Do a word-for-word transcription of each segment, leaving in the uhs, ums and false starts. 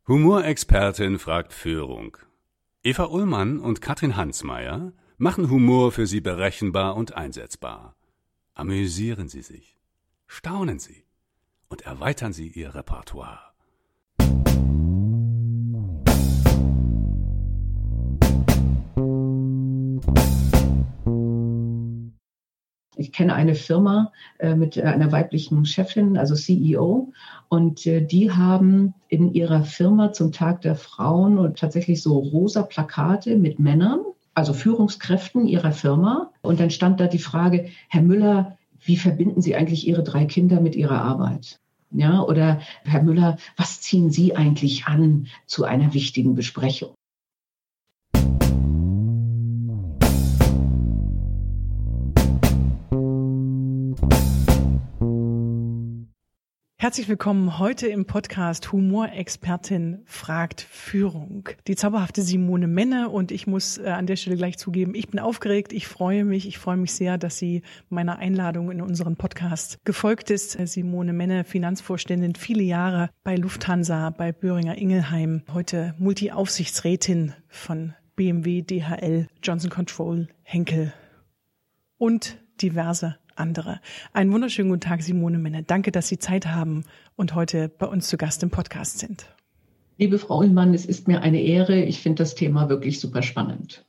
Humorexpertin fragt Führung. Eva Ullmann und Katrin Hansmeier machen Humor für Sie berechenbar und einsetzbar. Amüsieren Sie sich, staunen Sie und erweitern Sie Ihr Repertoire. Ich kenne eine Firma äh, mit einer weiblichen Chefin, also C E O, und äh, die haben in ihrer Firma zum Tag der Frauen und tatsächlich so rosa Plakate mit Männern, also Führungskräften ihrer Firma. Und dann stand da die Frage: Herr Müller, wie verbinden Sie eigentlich Ihre drei Kinder mit Ihrer Arbeit? Ja, oder Herr Müller, was ziehen Sie eigentlich an zu einer wichtigen Besprechung? Herzlich willkommen heute im Podcast Humorexpertin fragt Führung. Die zauberhafte Simone Menne, und ich muss äh, an der Stelle gleich zugeben, ich bin aufgeregt, ich freue mich, ich freue mich sehr, dass sie meiner Einladung in unseren Podcast gefolgt ist. Simone Menne, Finanzvorständin, viele Jahre bei Lufthansa, bei Boehringer Ingelheim, heute Multi-Aufsichtsrätin von B M W, D H L, Johnson Control, Henkel und diverse andere. Einen wunderschönen guten Tag, Simone Menne. Danke, dass Sie Zeit haben und heute bei uns zu Gast im Podcast sind. Liebe Frau Ullmann, es ist mir eine Ehre. Ich finde das Thema wirklich super spannend.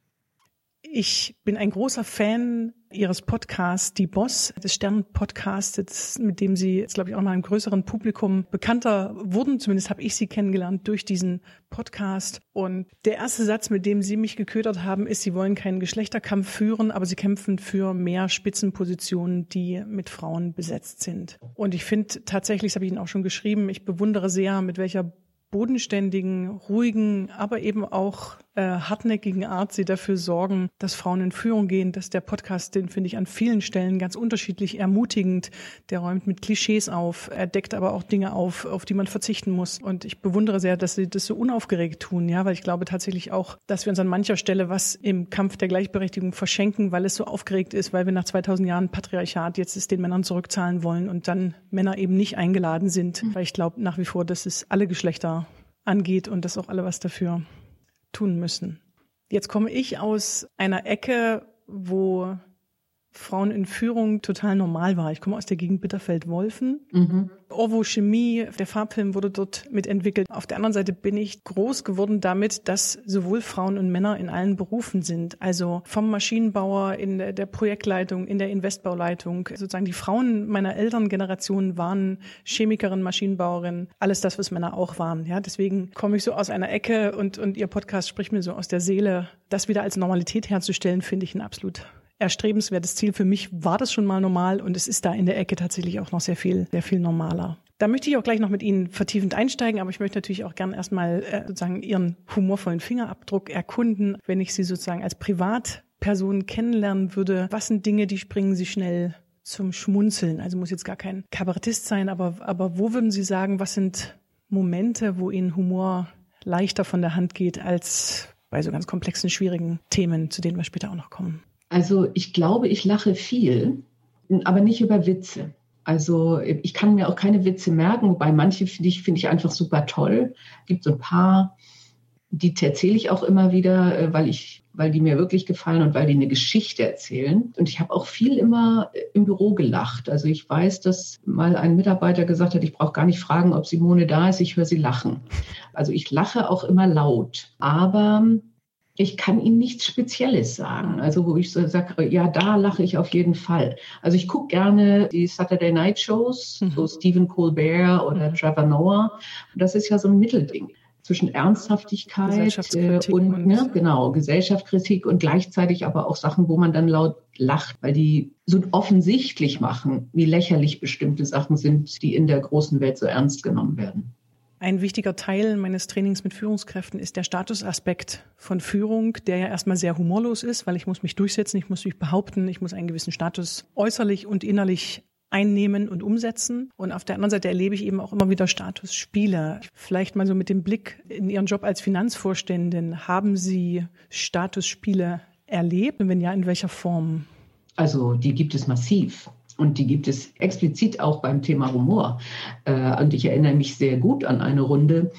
Ich bin ein großer Fan Ihres Podcasts, Die Boss, des Stern-Podcasts, mit dem Sie jetzt, glaube ich, auch mal einem größeren Publikum bekannter wurden. Zumindest habe ich Sie kennengelernt durch diesen Podcast. Und der erste Satz, mit dem Sie mich geködert haben, ist: Sie wollen keinen Geschlechterkampf führen, aber Sie kämpfen für mehr Spitzenpositionen, die mit Frauen besetzt sind. Und ich finde tatsächlich, das habe ich Ihnen auch schon geschrieben, ich bewundere sehr, mit welcher bodenständigen, ruhigen, aber eben auch äh, hartnäckigen Art sie dafür sorgen, dass Frauen in Führung gehen. Dass der Podcast, den finde ich an vielen Stellen ganz unterschiedlich ermutigend. Der räumt mit Klischees auf, er deckt aber auch Dinge auf, auf die man verzichten muss. Und ich bewundere sehr, dass sie das so unaufgeregt tun, ja, weil ich glaube tatsächlich auch, dass wir uns an mancher Stelle was im Kampf der Gleichberechtigung verschenken, weil es so aufgeregt ist, weil wir nach zweitausend Jahren Patriarchat jetzt es den Männern zurückzahlen wollen und dann Männer eben nicht eingeladen sind, mhm. weil ich glaube nach wie vor, dass es alle Geschlechter angeht und dass auch alle was dafür tun müssen. Jetzt komme ich aus einer Ecke, wo Frauen in Führung total normal war. Ich komme aus der Gegend Bitterfeld-Wolfen. Mhm. Orwo Chemie, der Farbfilm wurde dort mitentwickelt. Auf der anderen Seite bin ich groß geworden damit, dass sowohl Frauen und Männer in allen Berufen sind. Also vom Maschinenbauer in der Projektleitung, in der Investbauleitung. Sozusagen die Frauen meiner Elterngeneration waren Chemikerin, Maschinenbauerin, alles das, was Männer auch waren. Ja, deswegen komme ich so aus einer Ecke und, und Ihr Podcast spricht mir so aus der Seele. Das wieder als Normalität herzustellen, finde ich ein absolut erstrebenswertes Ziel. Für mich war das schon mal normal und es ist da in der Ecke tatsächlich auch noch sehr viel, sehr viel normaler. Da möchte ich auch gleich noch mit Ihnen vertiefend einsteigen, aber ich möchte natürlich auch gerne erstmal äh, sozusagen Ihren humorvollen Fingerabdruck erkunden. Wenn ich Sie sozusagen als Privatperson kennenlernen würde, was sind Dinge, die bringen Sie schnell zum Schmunzeln? Also muss jetzt gar kein Kabarettist sein, aber, aber wo würden Sie sagen, was sind Momente, wo Ihnen Humor leichter von der Hand geht als bei so ganz komplexen, schwierigen Themen, zu denen wir später auch noch kommen? Also ich glaube, ich lache viel, aber nicht über Witze. Also ich kann mir auch keine Witze merken, wobei manche finde ich, finde ich einfach super toll. Es gibt so ein paar, die erzähle ich auch immer wieder, weil ich, weil die mir wirklich gefallen und weil die eine Geschichte erzählen. Und ich habe auch viel immer im Büro gelacht. Also ich weiß, dass mal ein Mitarbeiter gesagt hat, ich brauche gar nicht fragen, ob Simone da ist, ich höre sie lachen. Also ich lache auch immer laut, aber ich kann Ihnen nichts Spezielles sagen, also wo ich so sage, ja, da lache ich auf jeden Fall. Also ich gucke gerne die Saturday Night Shows, mhm. so Stephen Colbert oder mhm. Trevor Noah. Und das ist ja so ein Mittelding zwischen Ernsthaftigkeit äh, und, und ne, genau, Gesellschaftskritik und gleichzeitig aber auch Sachen, wo man dann laut lacht, weil die so offensichtlich machen, wie lächerlich bestimmte Sachen sind, die in der großen Welt so ernst genommen werden. Ein wichtiger Teil meines Trainings mit Führungskräften ist der Statusaspekt von Führung, der ja erstmal sehr humorlos ist, weil ich muss mich durchsetzen, ich muss mich behaupten, ich muss einen gewissen Status äußerlich und innerlich einnehmen und umsetzen. Und auf der anderen Seite erlebe ich eben auch immer wieder Statusspiele. Vielleicht mal so mit dem Blick in Ihren Job als Finanzvorständin. Haben Sie Statusspiele erlebt? Und wenn ja, in welcher Form? Also die gibt es massiv. Und die gibt es explizit auch beim Thema Humor. Und ich erinnere mich sehr gut an eine Runde,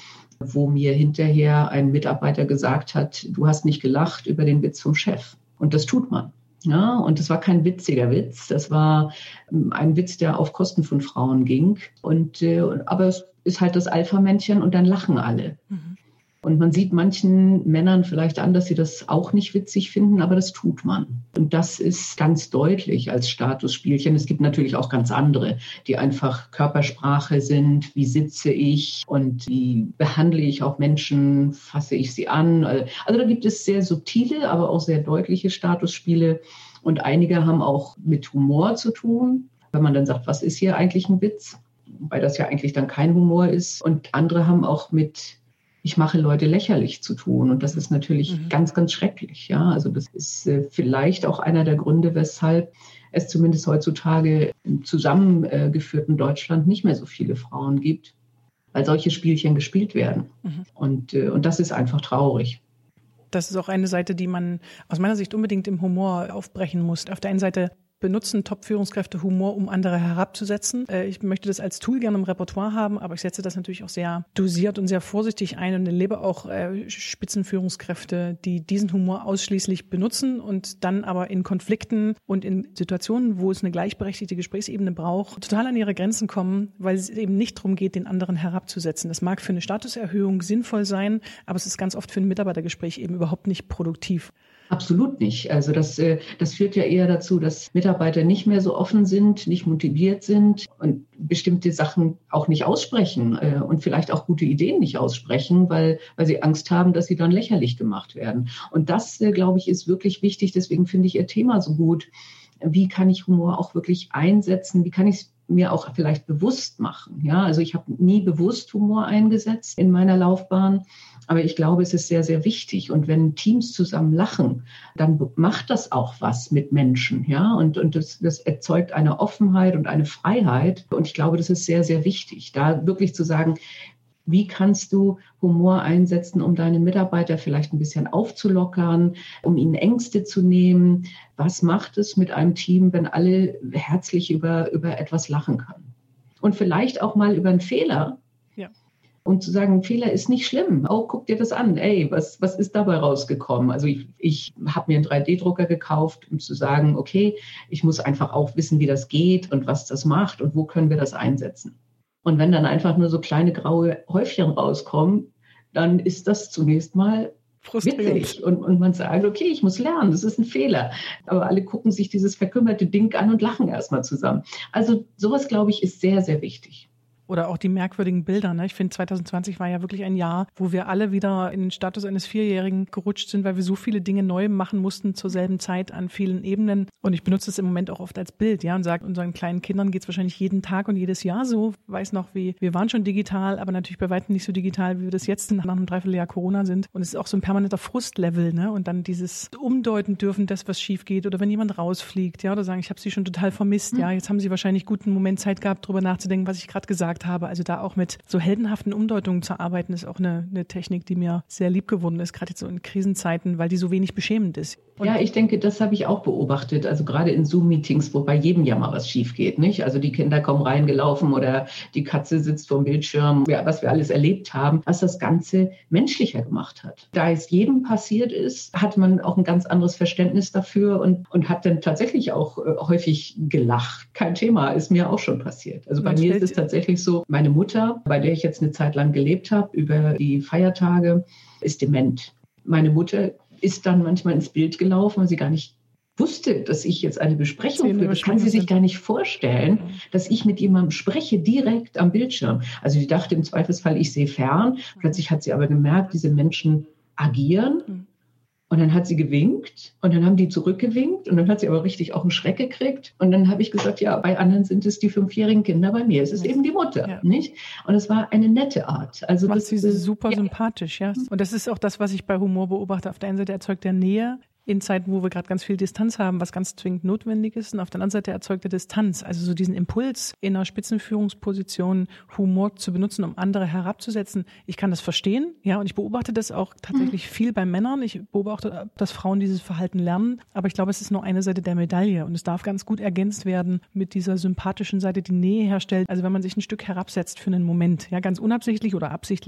wo mir hinterher ein Mitarbeiter gesagt hat, du hast nicht gelacht über den Witz vom Chef. Und das tut man. Ja, und das war kein witziger Witz. Das war ein Witz, der auf Kosten von Frauen ging. Und, äh, aber es ist halt das Alpha-Männchen und dann lachen alle. Mhm. Und man sieht manchen Männern vielleicht an, dass sie das auch nicht witzig finden, aber das tut man. Und das ist ganz deutlich als Statusspielchen. Es gibt natürlich auch ganz andere, die einfach Körpersprache sind. Wie sitze ich und wie behandle ich auch Menschen, fasse ich sie an? Also da gibt es sehr subtile, aber auch sehr deutliche Statusspiele. Und einige haben auch mit Humor zu tun, wenn man dann sagt, was ist hier eigentlich ein Witz? Weil das ja eigentlich dann kein Humor ist. Und andere haben auch mit ich mache Leute lächerlich zu tun. Und das ist natürlich mhm. ganz, ganz schrecklich. Ja, also das ist äh, vielleicht auch einer der Gründe, weshalb es zumindest heutzutage im zusammengeführten Deutschland nicht mehr so viele Frauen gibt, weil solche Spielchen gespielt werden. Mhm. Und, äh, und das ist einfach traurig. Das ist auch eine Seite, die man aus meiner Sicht unbedingt im Humor aufbrechen muss. Auf der einen Seite benutzen Top-Führungskräfte Humor, um andere herabzusetzen. Ich möchte das als Tool gerne im Repertoire haben, aber ich setze das natürlich auch sehr dosiert und sehr vorsichtig ein und erlebe auch Spitzenführungskräfte, die diesen Humor ausschließlich benutzen und dann aber in Konflikten und in Situationen, wo es eine gleichberechtigte Gesprächsebene braucht, total an ihre Grenzen kommen, weil es eben nicht darum geht, den anderen herabzusetzen. Das mag für eine Statuserhöhung sinnvoll sein, aber es ist ganz oft für ein Mitarbeitergespräch eben überhaupt nicht produktiv. Absolut nicht. Also das, das führt ja eher dazu, dass Mitarbeiter nicht mehr so offen sind, nicht motiviert sind und bestimmte Sachen auch nicht aussprechen und vielleicht auch gute Ideen nicht aussprechen, weil, weil sie Angst haben, dass sie dann lächerlich gemacht werden. Und das, glaube ich, ist wirklich wichtig. Deswegen finde ich Ihr Thema so gut. Wie kann ich Humor auch wirklich einsetzen? Wie kann ich es mir auch vielleicht bewusst machen? Ja, also ich habe nie bewusst Humor eingesetzt in meiner Laufbahn. Aber ich glaube, es ist sehr, sehr wichtig. Und wenn Teams zusammen lachen, dann macht das auch was mit Menschen. Ja? Und, und das, das erzeugt eine Offenheit und eine Freiheit. Und ich glaube, das ist sehr, sehr wichtig, da wirklich zu sagen, wie kannst du Humor einsetzen, um deine Mitarbeiter vielleicht ein bisschen aufzulockern, um ihnen Ängste zu nehmen? Was macht es mit einem Team, wenn alle herzlich über, über etwas lachen können? Und vielleicht auch mal über einen Fehler. Ja. Und zu sagen, ein Fehler ist nicht schlimm. Oh, guck dir das an. Ey, was, was ist dabei rausgekommen? Also ich, ich habe mir einen drei D Drucker gekauft, um zu sagen, okay, ich muss einfach auch wissen, wie das geht und was das macht und wo können wir das einsetzen. Und wenn dann einfach nur so kleine graue Häufchen rauskommen, dann ist das zunächst mal witzig. Und, und man sagt, okay, ich muss lernen, das ist ein Fehler. Aber alle gucken sich dieses verkümmerte Ding an und lachen erstmal zusammen. Also sowas, glaube ich, ist sehr, sehr wichtig. Oder auch die merkwürdigen Bilder. Ne? Ich finde, zwanzig zwanzig war ja wirklich ein Jahr, wo wir alle wieder in den Status eines Vierjährigen gerutscht sind, weil wir so viele Dinge neu machen mussten zur selben Zeit an vielen Ebenen. Und ich benutze es im Moment auch oft als Bild, ja, und sage, unseren kleinen Kindern geht es wahrscheinlich jeden Tag und jedes Jahr so. Ich weiß noch, wie wir waren schon digital, aber natürlich bei weitem nicht so digital, wie wir das jetzt nach einem Dreivierteljahr Corona sind. Und es ist auch so ein permanenter Frustlevel, ne? Und dann dieses Umdeuten dürfen, das, was schief geht, oder wenn jemand rausfliegt, ja, oder sagen, ich habe sie schon total vermisst, ja, jetzt haben sie wahrscheinlich guten Moment Zeit gehabt, drüber nachzudenken, was ich gerade gesagt habe. Also da auch mit so heldenhaften Umdeutungen zu arbeiten, ist auch eine, eine Technik, die mir sehr lieb geworden ist, gerade jetzt so in Krisenzeiten, weil die so wenig beschämend ist. Und ja, ich denke, das habe ich auch beobachtet. Also gerade in Zoom-Meetings, wo bei jedem ja mal was schief geht, nicht? Also die Kinder kommen reingelaufen oder die Katze sitzt vorm Bildschirm, ja, was wir alles erlebt haben, was das Ganze menschlicher gemacht hat. Da es jedem passiert ist, hat man auch ein ganz anderes Verständnis dafür und, und hat dann tatsächlich auch äh, häufig gelacht. Kein Thema, ist mir auch schon passiert. Also bei mir ist es tatsächlich so, meine Mutter, bei der ich jetzt eine Zeit lang gelebt habe, über die Feiertage, ist dement. Meine Mutter ist dann manchmal ins Bild gelaufen, weil sie gar nicht wusste, dass ich jetzt eine Besprechung führe. Das kann sie sich gar nicht vorstellen, dass ich mit jemandem spreche, direkt am Bildschirm. Also die dachte im Zweifelsfall, ich sehe fern. Plötzlich hat sie aber gemerkt, diese Menschen agieren. Und dann hat sie gewinkt und dann haben die zurückgewinkt und dann hat sie aber richtig auch einen Schreck gekriegt. Und dann habe ich gesagt, ja, bei anderen sind es die fünfjährigen Kinder, bei mir ist es eben die Mutter, ja. Nicht? Und es war eine nette Art. Also macht das sie super ja. sympathisch, ja. Und das ist auch das, was ich bei Humor beobachte. Auf der einen Seite erzeugt er Nähe, in Zeiten, wo wir gerade ganz viel Distanz haben, was ganz zwingend notwendig ist. Und auf der anderen Seite erzeugt er Distanz. Also so diesen Impuls in einer Spitzenführungsposition Humor zu benutzen, um andere herabzusetzen. Ich kann das verstehen, ja, und ich beobachte das auch tatsächlich mhm. viel bei Männern. Ich beobachte, dass Frauen dieses Verhalten lernen. Aber ich glaube, es ist nur eine Seite der Medaille. Und es darf ganz gut ergänzt werden mit dieser sympathischen Seite, die Nähe herstellt. Also wenn man sich ein Stück herabsetzt für einen Moment, ja, ganz unabsichtlich oder absichtlich,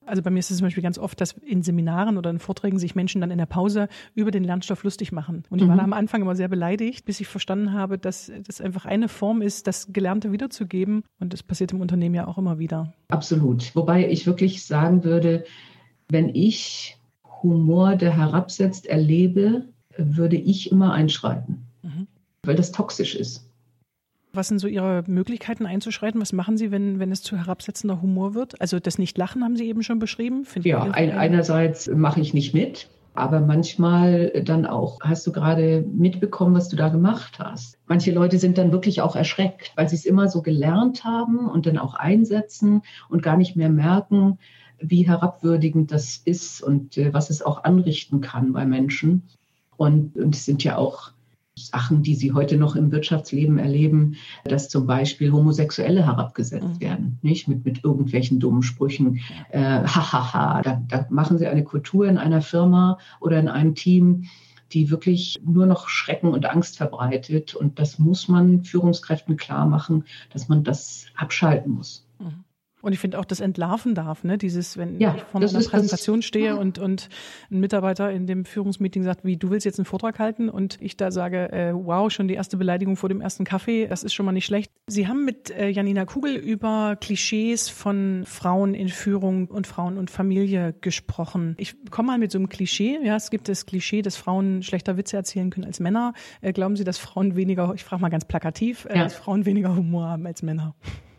Also bei mir ist es zum Beispiel ganz oft, dass in Seminaren oder in Vorträgen sich Menschen dann in der Pause über den Lernstoff lustig machen. Und ich war Mhm. da am Anfang immer sehr beleidigt, bis ich verstanden habe, dass das einfach eine Form ist, das Gelernte wiederzugeben. Und das passiert im Unternehmen ja auch immer wieder. Absolut. Wobei ich wirklich sagen würde, wenn ich Humor, der herabsetzt, erlebe, würde ich immer einschreiten, Mhm. weil das toxisch ist. Was sind so Ihre Möglichkeiten einzuschreiten? Was machen Sie, wenn, wenn es zu herabsetzender Humor wird? Also das Nicht-Lachen haben Sie eben schon beschrieben. Finde ich Ja, ein, einerseits mache ich nicht mit, aber manchmal dann auch, hast du gerade mitbekommen, was du da gemacht hast. Manche Leute sind dann wirklich auch erschreckt, weil sie es immer so gelernt haben und dann auch einsetzen und gar nicht mehr merken, wie herabwürdigend das ist und äh, was es auch anrichten kann bei Menschen. Und, und es sind ja auch Sachen, die sie heute noch im Wirtschaftsleben erleben, dass zum Beispiel Homosexuelle herabgesetzt Mhm. werden, nicht mit, mit irgendwelchen dummen Sprüchen. Äh, Hahaha, da, da machen sie eine Kultur in einer Firma oder in einem Team, die wirklich nur noch Schrecken und Angst verbreitet. Und das muss man Führungskräften klar machen, dass man das abschalten muss. Mhm. Und ich finde auch, das entlarven darf, ne? Dieses, wenn Ja, ich vor das einer ist das- Präsentation stehe ja. und, und ein Mitarbeiter in dem Führungsmeeting sagt, wie, du willst jetzt einen Vortrag halten und ich da sage, äh, wow, schon die erste Beleidigung vor dem ersten Kaffee, das ist schon mal nicht schlecht. Sie haben mit äh, Janina Kugel über Klischees von Frauen in Führung und Frauen und Familie gesprochen. Ich komme mal mit so einem Klischee. Ja, es gibt das Klischee, dass Frauen schlechter Witze erzählen können als Männer. Äh, glauben Sie, dass Frauen weniger, ich frage mal ganz plakativ, äh, Ja. dass Frauen weniger Humor haben als Männer?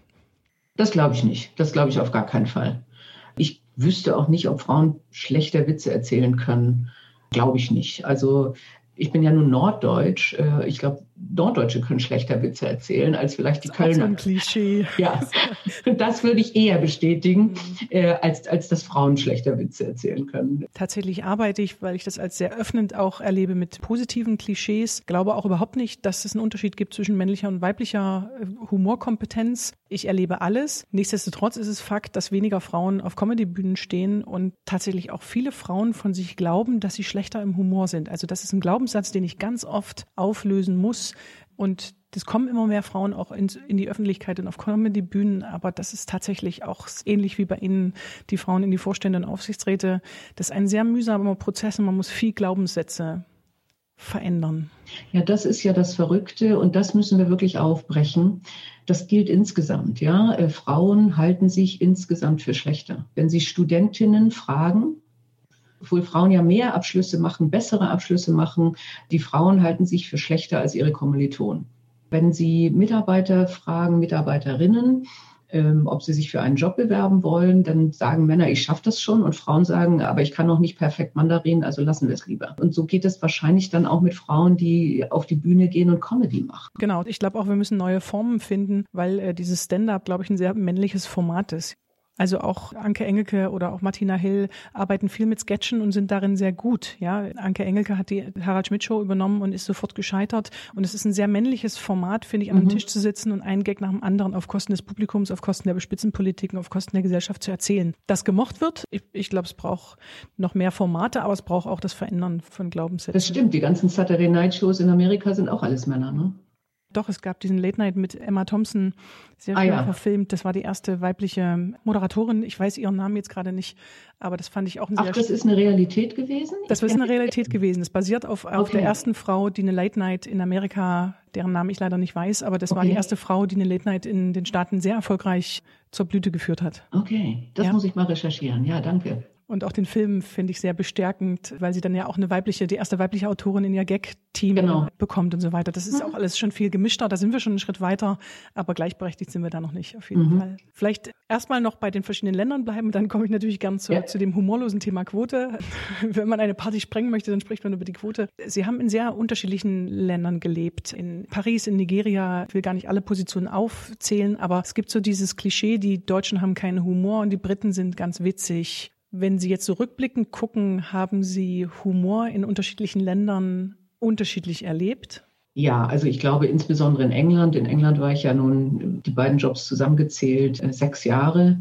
Das glaube ich nicht. Das glaube ich auf gar keinen Fall. Ich wüsste auch nicht, ob Frauen schlechter Witze erzählen können. Glaube ich nicht. Also ich bin ja nun Norddeutsch. Äh, Ich glaube, Norddeutsche können schlechter Witze erzählen als vielleicht die Das ist auch so Kölner. ein Klischee. Ja, das würde ich eher bestätigen, äh, als, als dass Frauen schlechter Witze erzählen können. Tatsächlich arbeite ich, weil ich das als sehr öffnend auch erlebe, mit positiven Klischees. Glaube auch überhaupt nicht, dass es einen Unterschied gibt zwischen männlicher und weiblicher äh, Humorkompetenz. Ich erlebe alles. Nichtsdestotrotz ist es Fakt, dass weniger Frauen auf Comedybühnen stehen und tatsächlich auch viele Frauen von sich glauben, dass sie schlechter im Humor sind. Also das ist ein Glaubenssatz, den ich ganz oft auflösen muss. Und es kommen immer mehr Frauen auch in, in die Öffentlichkeit und auf Comedy-Bühnen, aber das ist tatsächlich auch ähnlich wie bei Ihnen, die Frauen in die Vorstände und Aufsichtsräte. Das ist ein sehr mühsamer Prozess und man muss viel Glaubenssätze verändern. Ja, das ist ja das Verrückte und das müssen wir wirklich aufbrechen. Das gilt insgesamt, ja. Äh, Frauen halten sich insgesamt für schlechter. Wenn Sie Studentinnen fragen, obwohl Frauen ja mehr Abschlüsse machen, bessere Abschlüsse machen, die Frauen halten sich für schlechter als ihre Kommilitonen. Wenn Sie Mitarbeiter fragen, Mitarbeiterinnen, ähm, ob sie sich für einen Job bewerben wollen, dann sagen Männer, ich schaffe das schon und Frauen sagen, aber ich kann noch nicht perfekt Mandarin, also lassen wir es lieber. Und so geht es wahrscheinlich dann auch mit Frauen, die auf die Bühne gehen und Comedy machen. Genau, ich glaube auch, wir müssen neue Formen finden, weil äh, dieses Stand-up, glaube ich, ein sehr männliches Format ist. Also auch Anke Engelke oder auch Martina Hill arbeiten viel mit Sketchen und sind darin sehr gut. Ja, Anke Engelke hat die Harald Schmidt Show übernommen und ist sofort gescheitert. Und es ist ein sehr männliches Format, finde ich, an einem Mhm. Tisch zu sitzen und einen Gag nach dem anderen auf Kosten des Publikums, auf Kosten der Spitzenpolitiken, auf Kosten der Gesellschaft zu erzählen. Das gemocht wird. Ich, ich glaube, es braucht noch mehr Formate, aber es braucht auch das Verändern von Glaubenssätzen. Das stimmt, die ganzen Saturday Night Shows in Amerika sind auch alles Männer, ne? Doch, es gab diesen Late Night mit Emma Thompson, sehr Ah, schön ja. verfilmt. Das war die erste weibliche Moderatorin. Ich weiß ihren Namen jetzt gerade nicht, aber das fand ich auch ein Ach, sehr das ist eine Realität gewesen? Das ist eine Realität gewesen. Es basiert auf, auf Okay. der ersten Frau, die eine Late Night in Amerika, deren Namen ich leider nicht weiß, aber das war Okay. die erste Frau, die eine Late Night in den Staaten sehr erfolgreich zur Blüte geführt hat. Okay, das Ja. muss ich mal recherchieren. Ja, danke. Und auch den Film finde ich sehr bestärkend, weil sie dann ja auch eine weibliche, die erste weibliche Autorin in ihr Gag-Team Genau. bekommt und so weiter. Das ist auch alles schon viel gemischter, da sind wir schon einen Schritt weiter, aber gleichberechtigt sind wir da noch nicht, auf jeden Mhm. Fall. Vielleicht erstmal noch bei den verschiedenen Ländern bleiben, dann komme ich natürlich gern zu, Ja. zu dem humorlosen Thema Quote. Wenn man eine Party sprengen möchte, dann spricht man über die Quote. Sie haben in sehr unterschiedlichen Ländern gelebt. In Paris, in Nigeria, ich will gar nicht alle Positionen aufzählen, aber es gibt so dieses Klischee, die Deutschen haben keinen Humor und die Briten sind ganz witzig. Wenn Sie jetzt so rückblickend gucken, haben Sie Humor in unterschiedlichen Ländern unterschiedlich erlebt? Ja, also ich glaube insbesondere in England. In England war ich ja nun die beiden Jobs zusammengezählt, äh, sechs Jahre.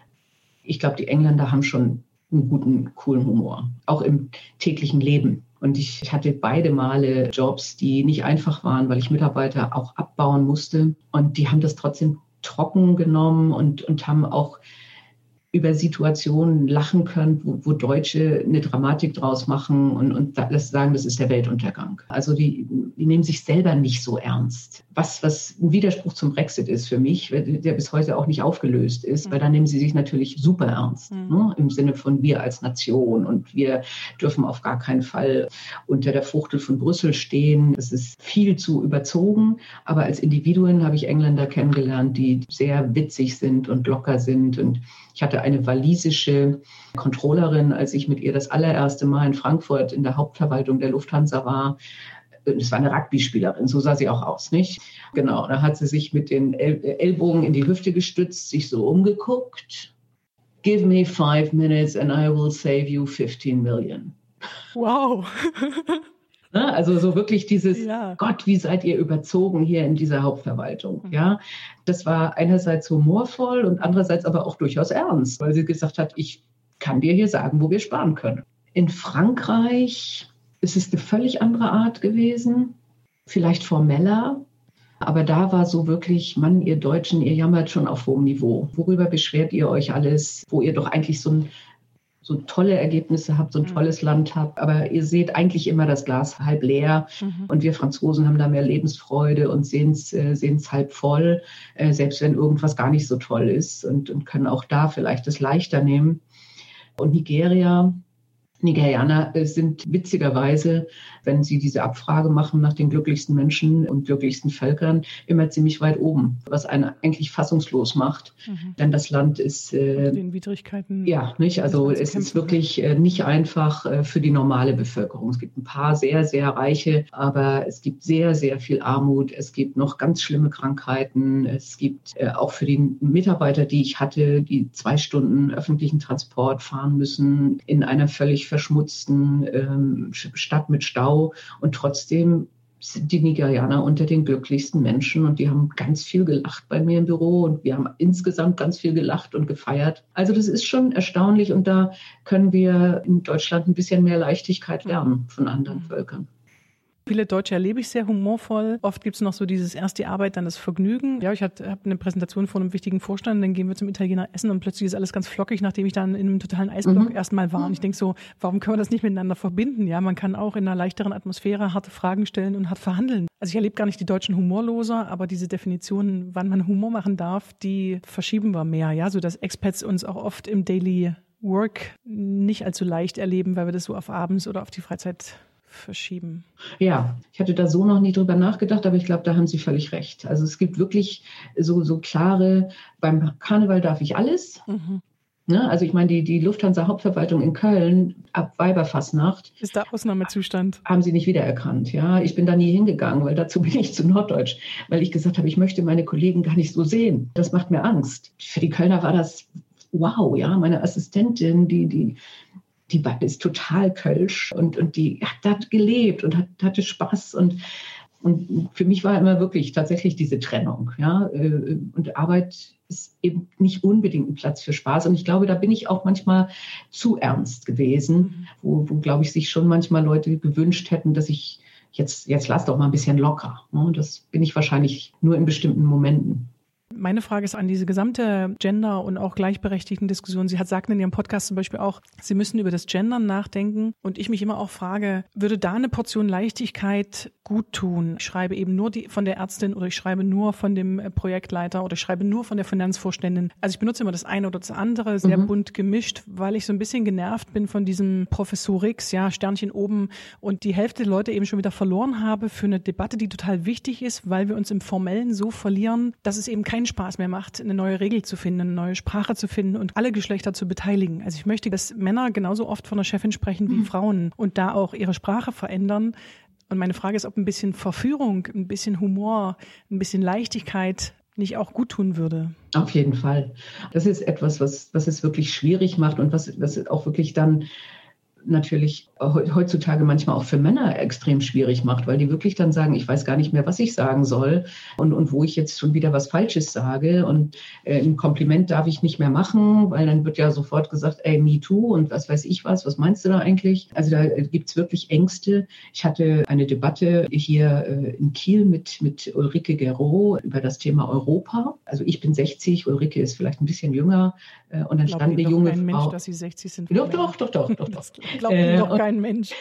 Ich glaube, die Engländer haben schon einen guten, coolen Humor, auch im täglichen Leben. Und ich, ich hatte beide Male Jobs, die nicht einfach waren, weil ich Mitarbeiter auch abbauen musste. Und die haben das trotzdem trocken genommen und, und haben auch über Situationen lachen könnt, wo, wo Deutsche eine Dramatik draus machen und, und das sagen, das ist der Weltuntergang. Also die, die nehmen sich selber nicht so ernst. Was, was ein Widerspruch zum Brexit ist für mich, der bis heute auch nicht aufgelöst ist, weil da nehmen sie sich natürlich super ernst, mhm. ne? Im Sinne von wir als Nation und wir dürfen auf gar keinen Fall unter der Fuchtel von Brüssel stehen. Das ist viel zu überzogen, aber als Individuen habe ich Engländer kennengelernt, die sehr witzig sind und locker sind. Und ich hatte eine walisische Controllerin, als ich mit ihr das allererste Mal in Frankfurt in der Hauptverwaltung der Lufthansa war. Das war eine Rugby-Spielerin, so sah sie auch aus, nicht? Genau, da hat sie sich mit den El- Ellbogen in die Hüfte gestützt, sich so umgeguckt. Give me five minutes and I will save you fifteen million. Wow. Also so wirklich dieses, ja. Gott, wie seid ihr überzogen hier in dieser Hauptverwaltung? Ja, das war einerseits humorvoll und andererseits aber auch durchaus ernst, weil sie gesagt hat, ich kann dir hier sagen, wo wir sparen können. In Frankreich ist es eine völlig andere Art gewesen, vielleicht formeller, aber da war so wirklich, Mann, ihr Deutschen, ihr jammert schon auf hohem Niveau. Worüber beschwert ihr euch alles, wo ihr doch eigentlich so ein so tolle Ergebnisse habt, so ein tolles Land habt, aber ihr seht eigentlich immer das Glas halb leer mhm. und wir Franzosen haben da mehr Lebensfreude und sehen es äh, halb voll, äh, selbst wenn irgendwas gar nicht so toll ist und, und können auch da vielleicht das leichter nehmen. Und Nigeria, Nigerianer sind witzigerweise, wenn sie diese Abfrage machen nach den glücklichsten Menschen und glücklichsten Völkern, immer ziemlich weit oben, was einen eigentlich fassungslos macht. Mhm. Denn das Land ist... Äh, den Widrigkeiten... Ja, nicht? Also es ist wirklich äh, nicht einfach äh, für die normale Bevölkerung. Es gibt ein paar sehr, sehr reiche, aber es gibt sehr, sehr viel Armut. Es gibt noch ganz schlimme Krankheiten. Es gibt äh, auch für die Mitarbeiter, die ich hatte, die zwei Stunden öffentlichen Transport fahren müssen in einer völlig verschmutzten ähm, Stadt mit Stau. Und trotzdem sind die Nigerianer unter den glücklichsten Menschen und die haben ganz viel gelacht bei mir im Büro und wir haben insgesamt ganz viel gelacht und gefeiert. Also das ist schon erstaunlich und da können wir in Deutschland ein bisschen mehr Leichtigkeit lernen von anderen Völkern. Viele Deutsche erlebe ich sehr humorvoll. Oft gibt es noch so dieses erst die Arbeit, dann das Vergnügen. Ja, ich habe eine Präsentation vor einem wichtigen Vorstand, dann gehen wir zum Italiener essen und plötzlich ist alles ganz flockig, nachdem ich dann in einem totalen Eisblock mhm. erstmal war. Und ich denke so, warum können wir das nicht miteinander verbinden? Ja, man kann auch in einer leichteren Atmosphäre harte Fragen stellen und hart verhandeln. Also ich erlebe gar nicht die Deutschen humorloser, aber diese Definitionen, wann man Humor machen darf, die verschieben wir mehr. Ja, so dass Expats uns auch oft im Daily Work nicht allzu leicht erleben, weil wir das so auf abends oder auf die Freizeit verschieben. Ja, ich hatte da so noch nie drüber nachgedacht, aber ich glaube, da haben Sie völlig recht. Also es gibt wirklich so, so klare, beim Karneval darf ich alles. Mhm. Ne? Also ich meine, die, die Lufthansa-Hauptverwaltung in Köln ab Weiberfastnacht ist da Ausnahmezustand. Haben sie nicht wiedererkannt. Ja, ich bin da nie hingegangen, weil dazu bin ich zu norddeutsch, weil ich gesagt habe, ich möchte meine Kollegen gar nicht so sehen. Das macht mir Angst. Für die Kölner war das wow, ja, meine Assistentin, die, die Die ist total kölsch und, und die hat da gelebt und hat, hatte Spaß. Und, und für mich war immer wirklich tatsächlich diese Trennung. Ja? Und Arbeit ist eben nicht unbedingt ein Platz für Spaß. Und ich glaube, da bin ich auch manchmal zu ernst gewesen, wo, wo glaube ich, sich schon manchmal Leute gewünscht hätten, dass ich jetzt, jetzt lass doch mal ein bisschen locker. Und das bin ich wahrscheinlich nur in bestimmten Momenten. Meine Frage ist an diese gesamte Gender- und auch gleichberechtigten Diskussion. Sie hat sagten in ihrem Podcast zum Beispiel auch, Sie müssen über das Gendern nachdenken. Und ich mich immer auch frage, würde da eine Portion Leichtigkeit gut tun? Ich schreibe eben nur die von der Ärztin oder ich schreibe nur von dem Projektleiter oder ich schreibe nur von der Finanzvorständin. Also ich benutze immer das eine oder das andere, sehr mhm. bunt gemischt, weil ich so ein bisschen genervt bin von diesem Professor X, ja, Sternchen oben und die Hälfte der Leute eben schon wieder verloren habe für eine Debatte, die total wichtig ist, weil wir uns im Formellen so verlieren, dass es eben kein Spaß mehr macht, eine neue Regel zu finden, eine neue Sprache zu finden und alle Geschlechter zu beteiligen. Also ich möchte, dass Männer genauso oft von der Chefin sprechen wie mhm. Frauen und da auch ihre Sprache verändern. Und meine Frage ist, ob ein bisschen Verführung, ein bisschen Humor, ein bisschen Leichtigkeit nicht auch gut tun würde. Auf jeden Fall. Das ist etwas, was, was es wirklich schwierig macht und was, was auch wirklich dann natürlich heutzutage manchmal auch für Männer extrem schwierig macht, weil die wirklich dann sagen, ich weiß gar nicht mehr, was ich sagen soll und, und wo ich jetzt schon wieder was Falsches sage und äh, ein Kompliment darf ich nicht mehr machen, weil dann wird ja sofort gesagt, ey, me too und was weiß ich was, was meinst du da eigentlich? Also da gibt's wirklich Ängste. Ich hatte eine Debatte hier äh, in Kiel mit, mit Ulrike Guerreau über das Thema Europa. also ich bin sechzig, Ulrike ist vielleicht ein bisschen jünger. Äh, und dann Glaub stand eine doch junge kein Frau. Mensch, dass Sie sechzig sind. Doch, doch, doch, doch, doch, doch. Das glaubt Ihnen Äh, doch und- kein Mensch.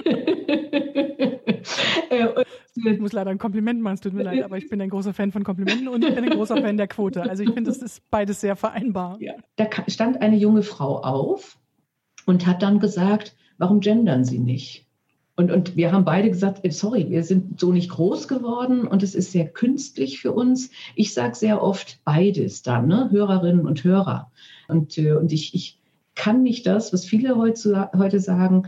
Äh, und- Ich muss leider ein Kompliment machen, es tut mir leid, aber ich bin ein großer Fan von Komplimenten und ich bin ein großer Fan der Quote. Also ich finde, das ist beides sehr vereinbar. Ja. Da ka- stand eine junge Frau auf und hat dann gesagt, warum gendern Sie nicht? Und, und wir haben beide gesagt, sorry, wir sind so nicht groß geworden und es ist sehr künstlich für uns. Ich sage sehr oft beides dann, ne? Hörerinnen und Hörer. Und, äh, und ich, ich kann nicht das, was viele heute, heute sagen,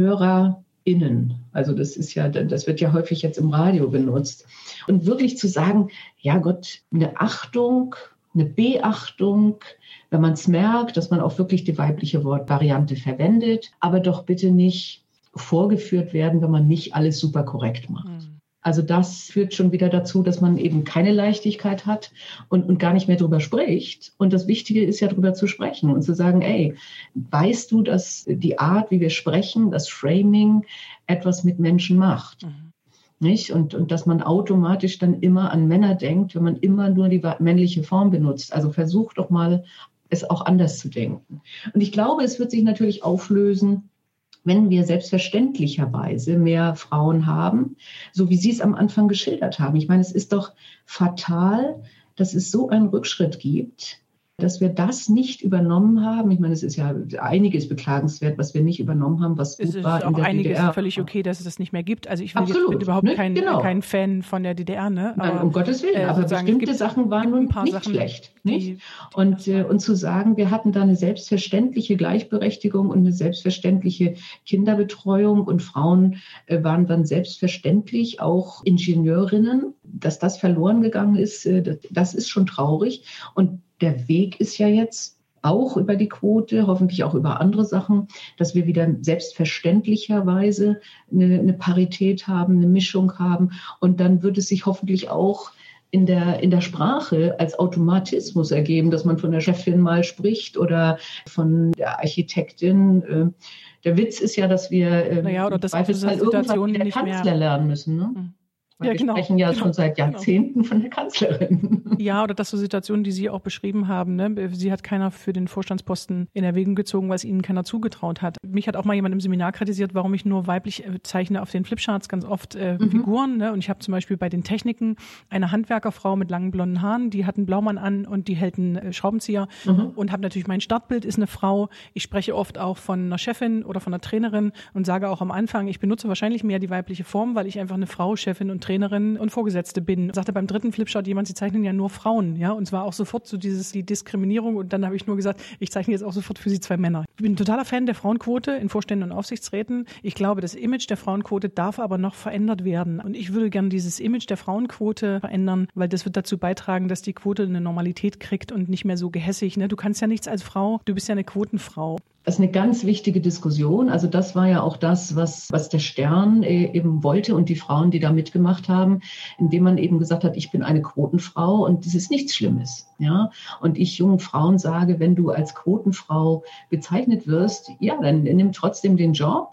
HörerInnen. Also das ist ja, das wird ja häufig jetzt im Radio benutzt. Und wirklich zu sagen, ja Gott, eine Achtung, eine Beachtung, wenn man es merkt, dass man auch wirklich die weibliche Wortvariante verwendet, aber doch bitte nicht vorgeführt werden, wenn man nicht alles super korrekt macht. Mhm. Also das führt schon wieder dazu, dass man eben keine Leichtigkeit hat und, und gar nicht mehr drüber spricht. Und das Wichtige ist ja, drüber zu sprechen und zu sagen, ey, weißt du, dass die Art, wie wir sprechen, das Framing etwas mit Menschen macht? Mhm. Nicht? Und, und dass man automatisch dann immer an Männer denkt, wenn man immer nur die männliche Form benutzt. Also versucht doch mal, es auch anders zu denken. Und ich glaube, es wird sich natürlich auflösen, wenn wir selbstverständlicherweise mehr Frauen haben, so wie Sie es am Anfang geschildert haben. Ich meine, es ist doch fatal, dass es so einen Rückschritt gibt, dass wir das nicht übernommen haben. Ich meine, es ist ja einiges beklagenswert, was wir nicht übernommen haben, was gut es ist war in auch der einiges D D R. Völlig okay, dass es das nicht mehr gibt. Also ich will Absolut, jetzt bin überhaupt ne? kein, Genau. kein Fan von der D D R. Ne? Nein, Aber, um Gottes Willen, äh, aber sozusagen, bestimmte gibt- Sachen waren gibt ein nun paar nicht Sachen, schlecht. die- Nicht? die Und, äh, und zu sagen, wir hatten da eine selbstverständliche Gleichberechtigung und eine selbstverständliche Kinderbetreuung und Frauen äh, waren dann selbstverständlich auch Ingenieurinnen, dass das verloren gegangen ist, äh, das, das ist schon traurig. Und der Weg ist ja jetzt auch über die Quote, hoffentlich auch über andere Sachen, dass wir wieder selbstverständlicherweise eine, eine Parität haben, eine Mischung haben. Und dann wird es sich hoffentlich auch in der, in der Sprache als Automatismus ergeben, dass man von der Chefin mal spricht oder von der Architektin. Der Witz ist ja, dass wir Naja, oder im dass Zweifelsfall diese irgendwann Situationen der nicht Kanzler mehr- lernen müssen. Ne? Mhm. Weil Ja, wir genau, sprechen ja genau, schon seit genau. Jahrzehnten von der Kanzlerin. Ja, oder dass so Situationen, die Sie auch beschrieben haben, ne? Sie hat keiner für den Vorstandsposten in Erwägung gezogen, weil es ihnen keiner zugetraut hat. Mich hat auch mal jemand im Seminar kritisiert, warum ich nur weiblich äh, zeichne auf den Flipcharts ganz oft äh, Mhm. Figuren. Ne? Und ich habe zum Beispiel bei den Techniken eine Handwerkerfrau mit langen blonden Haaren, die hat einen Blaumann an und die hält einen äh, Schraubenzieher Mhm. und habe natürlich mein Startbild ist eine Frau. Ich spreche oft auch von einer Chefin oder von einer Trainerin und sage auch am Anfang, ich benutze wahrscheinlich mehr die weibliche Form, weil ich einfach eine Frau, Chefin und Trainerin und Vorgesetzte bin. Sagte beim dritten Flipchart jemand, sie zeichnen ja nur Frauen, ja, und zwar auch sofort so dieses, die Diskriminierung und dann habe ich nur gesagt, ich zeichne jetzt auch sofort für sie zwei Männer. Ich bin ein totaler Fan der Frauenquote in Vorständen und Aufsichtsräten. Ich glaube, das Image der Frauenquote darf aber noch verändert werden und ich würde gerne dieses Image der Frauenquote verändern, weil das wird dazu beitragen, dass die Quote eine Normalität kriegt und nicht mehr so gehässig, ne? Du kannst ja nichts als Frau, du bist ja eine Quotenfrau. Das ist eine ganz wichtige Diskussion. Also das war ja auch das, was, was der Stern äh, eben wollte und die Frauen, die da mitgemacht haben, indem man eben gesagt hat, ich bin eine Quotenfrau und das ist nichts Schlimmes. Ja? Und ich jungen Frauen sage, wenn du als Quotenfrau bezeichnet wirst, ja, dann nimm trotzdem den Job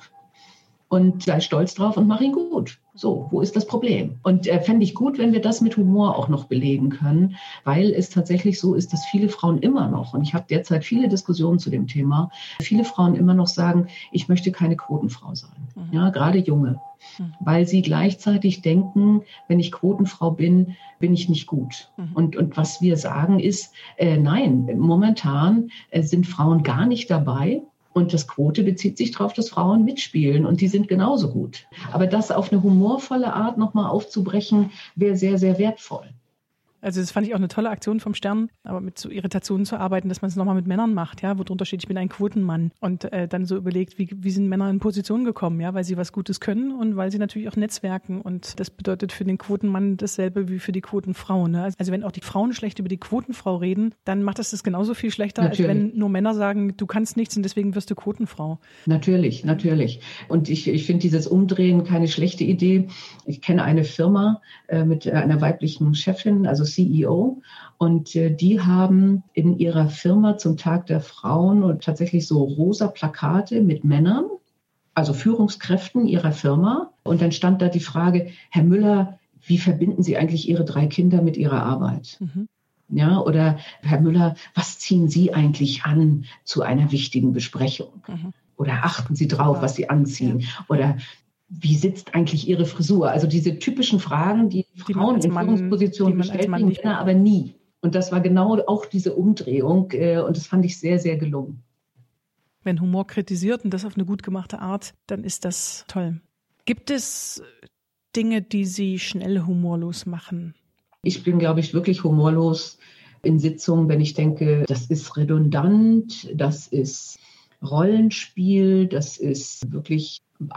und sei stolz drauf und mach ihn gut. So, wo ist das Problem? Und äh, fände ich gut, wenn wir das mit Humor auch noch belegen können, weil es tatsächlich so ist, dass viele Frauen immer noch, und ich habe derzeit viele Diskussionen zu dem Thema, viele Frauen immer noch sagen, ich möchte keine Quotenfrau sein. Mhm. Ja, gerade junge, mhm. weil sie gleichzeitig denken, wenn ich Quotenfrau bin, bin ich nicht gut. Mhm. Und, und was wir sagen ist, äh, nein, momentan äh, sind Frauen gar nicht dabei. Und das Quote bezieht sich darauf, dass Frauen mitspielen und die sind genauso gut. Aber das auf eine humorvolle Art nochmal aufzubrechen, wäre sehr, sehr wertvoll. Also das fand ich auch eine tolle Aktion vom Stern, aber mit so Irritationen zu arbeiten, dass man es nochmal mit Männern macht, ja, wo drunter steht, ich bin ein Quotenmann und äh, dann so überlegt, wie, wie sind Männer in Position gekommen, ja, weil sie was Gutes können und weil sie natürlich auch netzwerken und das bedeutet für den Quotenmann dasselbe wie für die Quotenfrau, ne? Also wenn auch die Frauen schlecht über die Quotenfrau reden, dann macht das das genauso viel schlechter, natürlich. Als wenn nur Männer sagen, du kannst nichts und deswegen wirst du Quotenfrau. Natürlich, natürlich. Und ich, ich finde dieses Umdrehen keine schlechte Idee. Ich kenne eine Firma äh, mit einer weiblichen Chefin, also C E O, und äh, die haben in ihrer Firma zum Tag der Frauen und tatsächlich so rosa Plakate mit Männern, also Führungskräften ihrer Firma. Und dann stand da die Frage, Herr Müller, wie verbinden Sie eigentlich Ihre drei Kinder mit Ihrer Arbeit? Mhm. Ja, oder Herr Müller, was ziehen Sie eigentlich an zu einer wichtigen Besprechung? Mhm. Oder achten Sie drauf, was Sie anziehen? Ja. Oder wie sitzt eigentlich Ihre Frisur? Also diese typischen Fragen, die, die Frauen in Mann, Führungspositionen gestellt werden, Männer aber nie. Und das war genau auch diese Umdrehung äh, und das fand ich sehr, sehr gelungen. Wenn Humor kritisiert und das auf eine gut gemachte Art, dann ist das toll. Gibt es Dinge, die Sie schnell humorlos machen? Ich bin, glaube ich, wirklich humorlos in Sitzungen, wenn ich denke, das ist redundant, das ist Rollenspiel, das ist wirklich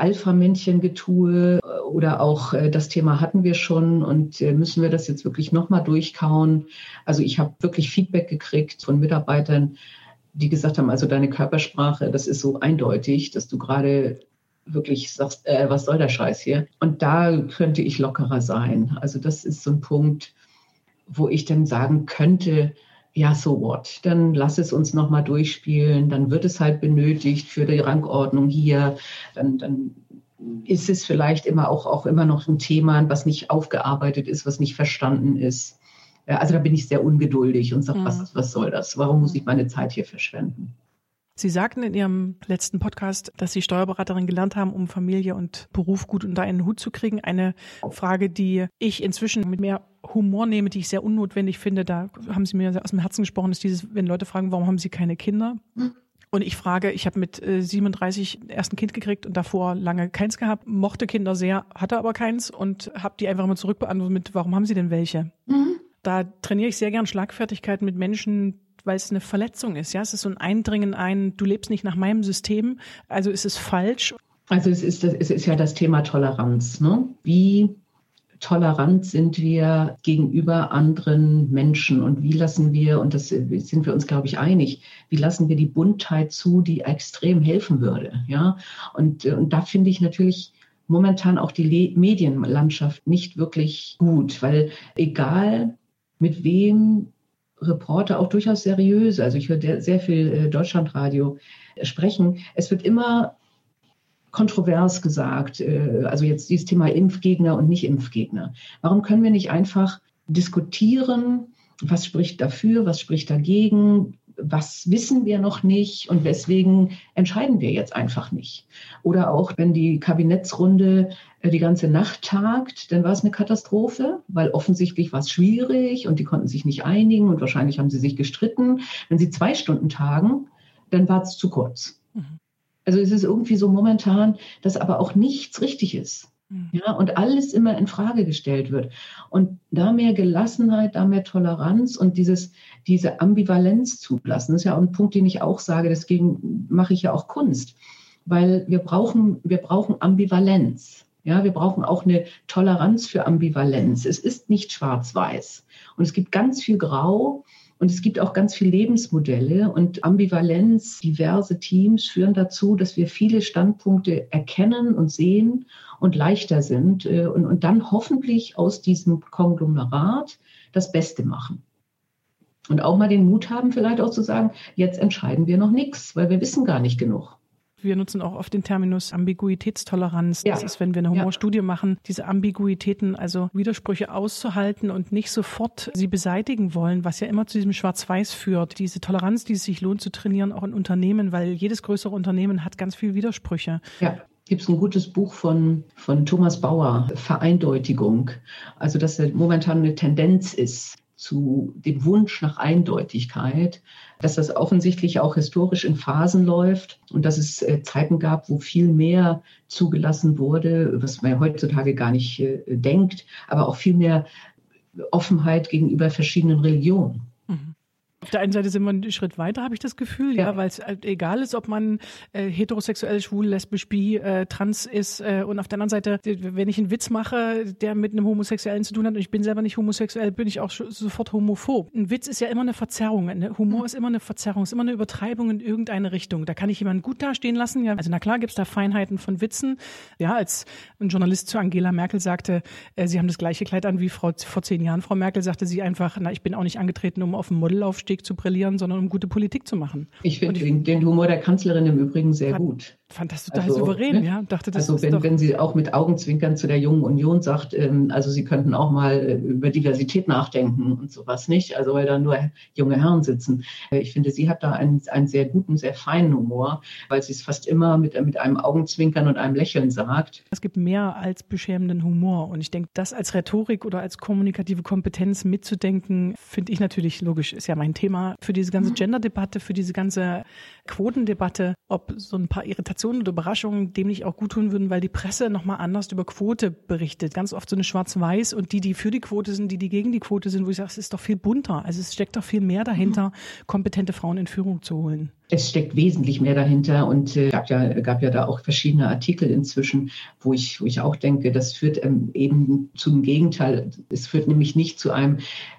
Alpha-Männchen-Getue oder auch das Thema hatten wir schon und müssen wir das jetzt wirklich nochmal durchkauen. Also ich habe wirklich Feedback gekriegt von Mitarbeitern, die gesagt haben, also deine Körpersprache, das ist so eindeutig, dass du gerade wirklich sagst, äh, was soll der Scheiß hier? Und da könnte ich lockerer sein. Also das ist so ein Punkt, wo ich dann sagen könnte, ja, so what? Dann lass es uns nochmal durchspielen, dann wird es halt benötigt für die Rangordnung hier, dann, dann ist es vielleicht immer auch, auch immer noch ein Thema, was nicht aufgearbeitet ist, was nicht verstanden ist. Also da bin ich sehr ungeduldig und sage, mhm. was, was soll das? Warum muss ich meine Zeit hier verschwenden? Sie sagten in Ihrem letzten Podcast, dass Sie Steuerberaterin gelernt haben, um Familie und Beruf gut unter einen Hut zu kriegen. Eine Frage, die ich inzwischen mit mehr Humor nehme, die ich sehr unnotwendig finde, da haben Sie mir aus dem Herzen gesprochen, ist dieses, wenn Leute fragen, warum haben Sie keine Kinder? Und ich frage, ich habe mit äh, siebenunddreißig erst ein Kind gekriegt und davor lange keins gehabt, mochte Kinder sehr, hatte aber keins und habe die einfach mal zurückbeantwortet mit, warum haben Sie denn welche? Mhm. Da trainiere ich sehr gern Schlagfertigkeit mit Menschen, weil es eine Verletzung ist. Ja, es ist so ein Eindringen ein, du lebst nicht nach meinem System, also ist es falsch. Also es ist, es ist ja das Thema Toleranz. Ne? Wie tolerant sind wir gegenüber anderen Menschen und wie lassen wir, und das sind wir uns, glaube ich, einig, wie lassen wir die Buntheit zu, die extrem helfen würde. Ja? Und, und da finde ich natürlich momentan auch die Le- Medienlandschaft nicht wirklich gut, weil egal mit wem Reporter, auch durchaus seriös, also ich höre sehr viel Deutschlandradio sprechen, es wird immer kontrovers gesagt, also jetzt dieses Thema Impfgegner und Nicht-Impfgegner. Warum können wir nicht einfach diskutieren, was spricht dafür, was spricht dagegen, was wissen wir noch nicht und weswegen entscheiden wir jetzt einfach nicht? Oder auch, wenn die Kabinettsrunde die ganze Nacht tagt, dann war es eine Katastrophe, weil offensichtlich war es schwierig und die konnten sich nicht einigen und wahrscheinlich haben sie sich gestritten. Wenn sie zwei Stunden tagen, dann war es zu kurz. Mhm. Also es ist irgendwie so momentan, dass aber auch nichts richtig ist. Ja, und alles immer in Frage gestellt wird. Und da mehr Gelassenheit, da mehr Toleranz und dieses, diese Ambivalenz zulassen, das ist ja auch ein Punkt, den ich auch sage, deswegen mache ich ja auch Kunst, weil wir brauchen, wir brauchen Ambivalenz. Ja, wir brauchen auch eine Toleranz für Ambivalenz. Es ist nicht schwarz-weiß. Und es gibt ganz viel Grau. Und es gibt auch ganz viele Lebensmodelle und Ambivalenz, diverse Teams führen dazu, dass wir viele Standpunkte erkennen und sehen und leichter sind und, und dann hoffentlich aus diesem Konglomerat das Beste machen. Und auch mal den Mut haben, vielleicht auch zu sagen, jetzt entscheiden wir noch nichts, weil wir wissen gar nicht genug. Wir nutzen auch oft den Terminus Ambiguitätstoleranz. Das ja. ist, wenn wir eine Humorstudie ja. machen, diese Ambiguitäten, also Widersprüche auszuhalten und nicht sofort sie beseitigen wollen, was ja immer zu diesem Schwarz-Weiß führt. Diese Toleranz, die es sich lohnt zu trainieren, auch in Unternehmen, weil jedes größere Unternehmen hat ganz viele Widersprüche. Ja. Gibt es ein gutes Buch von, von Thomas Bauer, Vereindeutigung. Also, dass momentan eine Tendenz ist zu dem Wunsch nach Eindeutigkeit, dass das offensichtlich auch historisch in Phasen läuft und dass es äh, Zeiten gab, wo viel mehr zugelassen wurde, was man ja heutzutage gar nicht äh, denkt, aber auch viel mehr Offenheit gegenüber verschiedenen Religionen. Mhm. Auf der einen Seite sind wir einen Schritt weiter, habe ich das Gefühl, ja, ja weil es halt egal ist, ob man äh, heterosexuell, schwul, lesbisch, bi, äh, trans ist. Äh, und auf der anderen Seite, wenn ich einen Witz mache, der mit einem Homosexuellen zu tun hat und ich bin selber nicht homosexuell, bin ich auch sofort homophob. Ein Witz ist ja immer eine Verzerrung. Eine Humor mhm. ist immer eine Verzerrung, ist immer eine Übertreibung in irgendeine Richtung. Da kann ich jemanden gut dastehen lassen. Ja, also na klar gibt es da Feinheiten von Witzen. Ja, als ein Journalist zu Angela Merkel sagte, äh, sie haben das gleiche Kleid an wie Frau, vor zehn Jahren. Frau Merkel sagte sie einfach, na, ich bin auch nicht angetreten, um auf dem Modelaufstieg zu brillieren, sondern um gute Politik zu machen. Ich finde den, den Humor der Kanzlerin im Übrigen sehr hat, gut. Fand das total also, souverän, ne? ja. Dachte, das also ist wenn, doch wenn sie auch mit Augenzwinkern zu der Jungen Union sagt, ähm, also sie könnten auch mal äh, über Diversität nachdenken und sowas nicht, also weil da nur junge Herren sitzen. Äh, ich finde, sie hat da einen, einen sehr guten, sehr feinen Humor, weil sie es fast immer mit, mit einem Augenzwinkern und einem Lächeln sagt. Es gibt mehr als beschämenden Humor und ich denke, das als Rhetorik oder als kommunikative Kompetenz mitzudenken, finde ich natürlich logisch, ist ja mein Thema für diese ganze Gender-Debatte, für diese ganze Quotendebatte, ob so ein paar Irritationen oder Überraschungen dem nicht auch gut tun würden, weil die Presse nochmal anders über Quote berichtet. Ganz oft so eine Schwarz-Weiß und die, die für die Quote sind, die, die gegen die Quote sind, wo ich sage, es ist doch viel bunter. Also es steckt doch viel mehr dahinter, kompetente Frauen in Führung zu holen. Es steckt wesentlich mehr dahinter und äh, gab ja gab ja da auch verschiedene Artikel inzwischen, wo ich wo ich auch denke, das führt ähm, eben zum Gegenteil. Es führt nämlich nicht zu einem,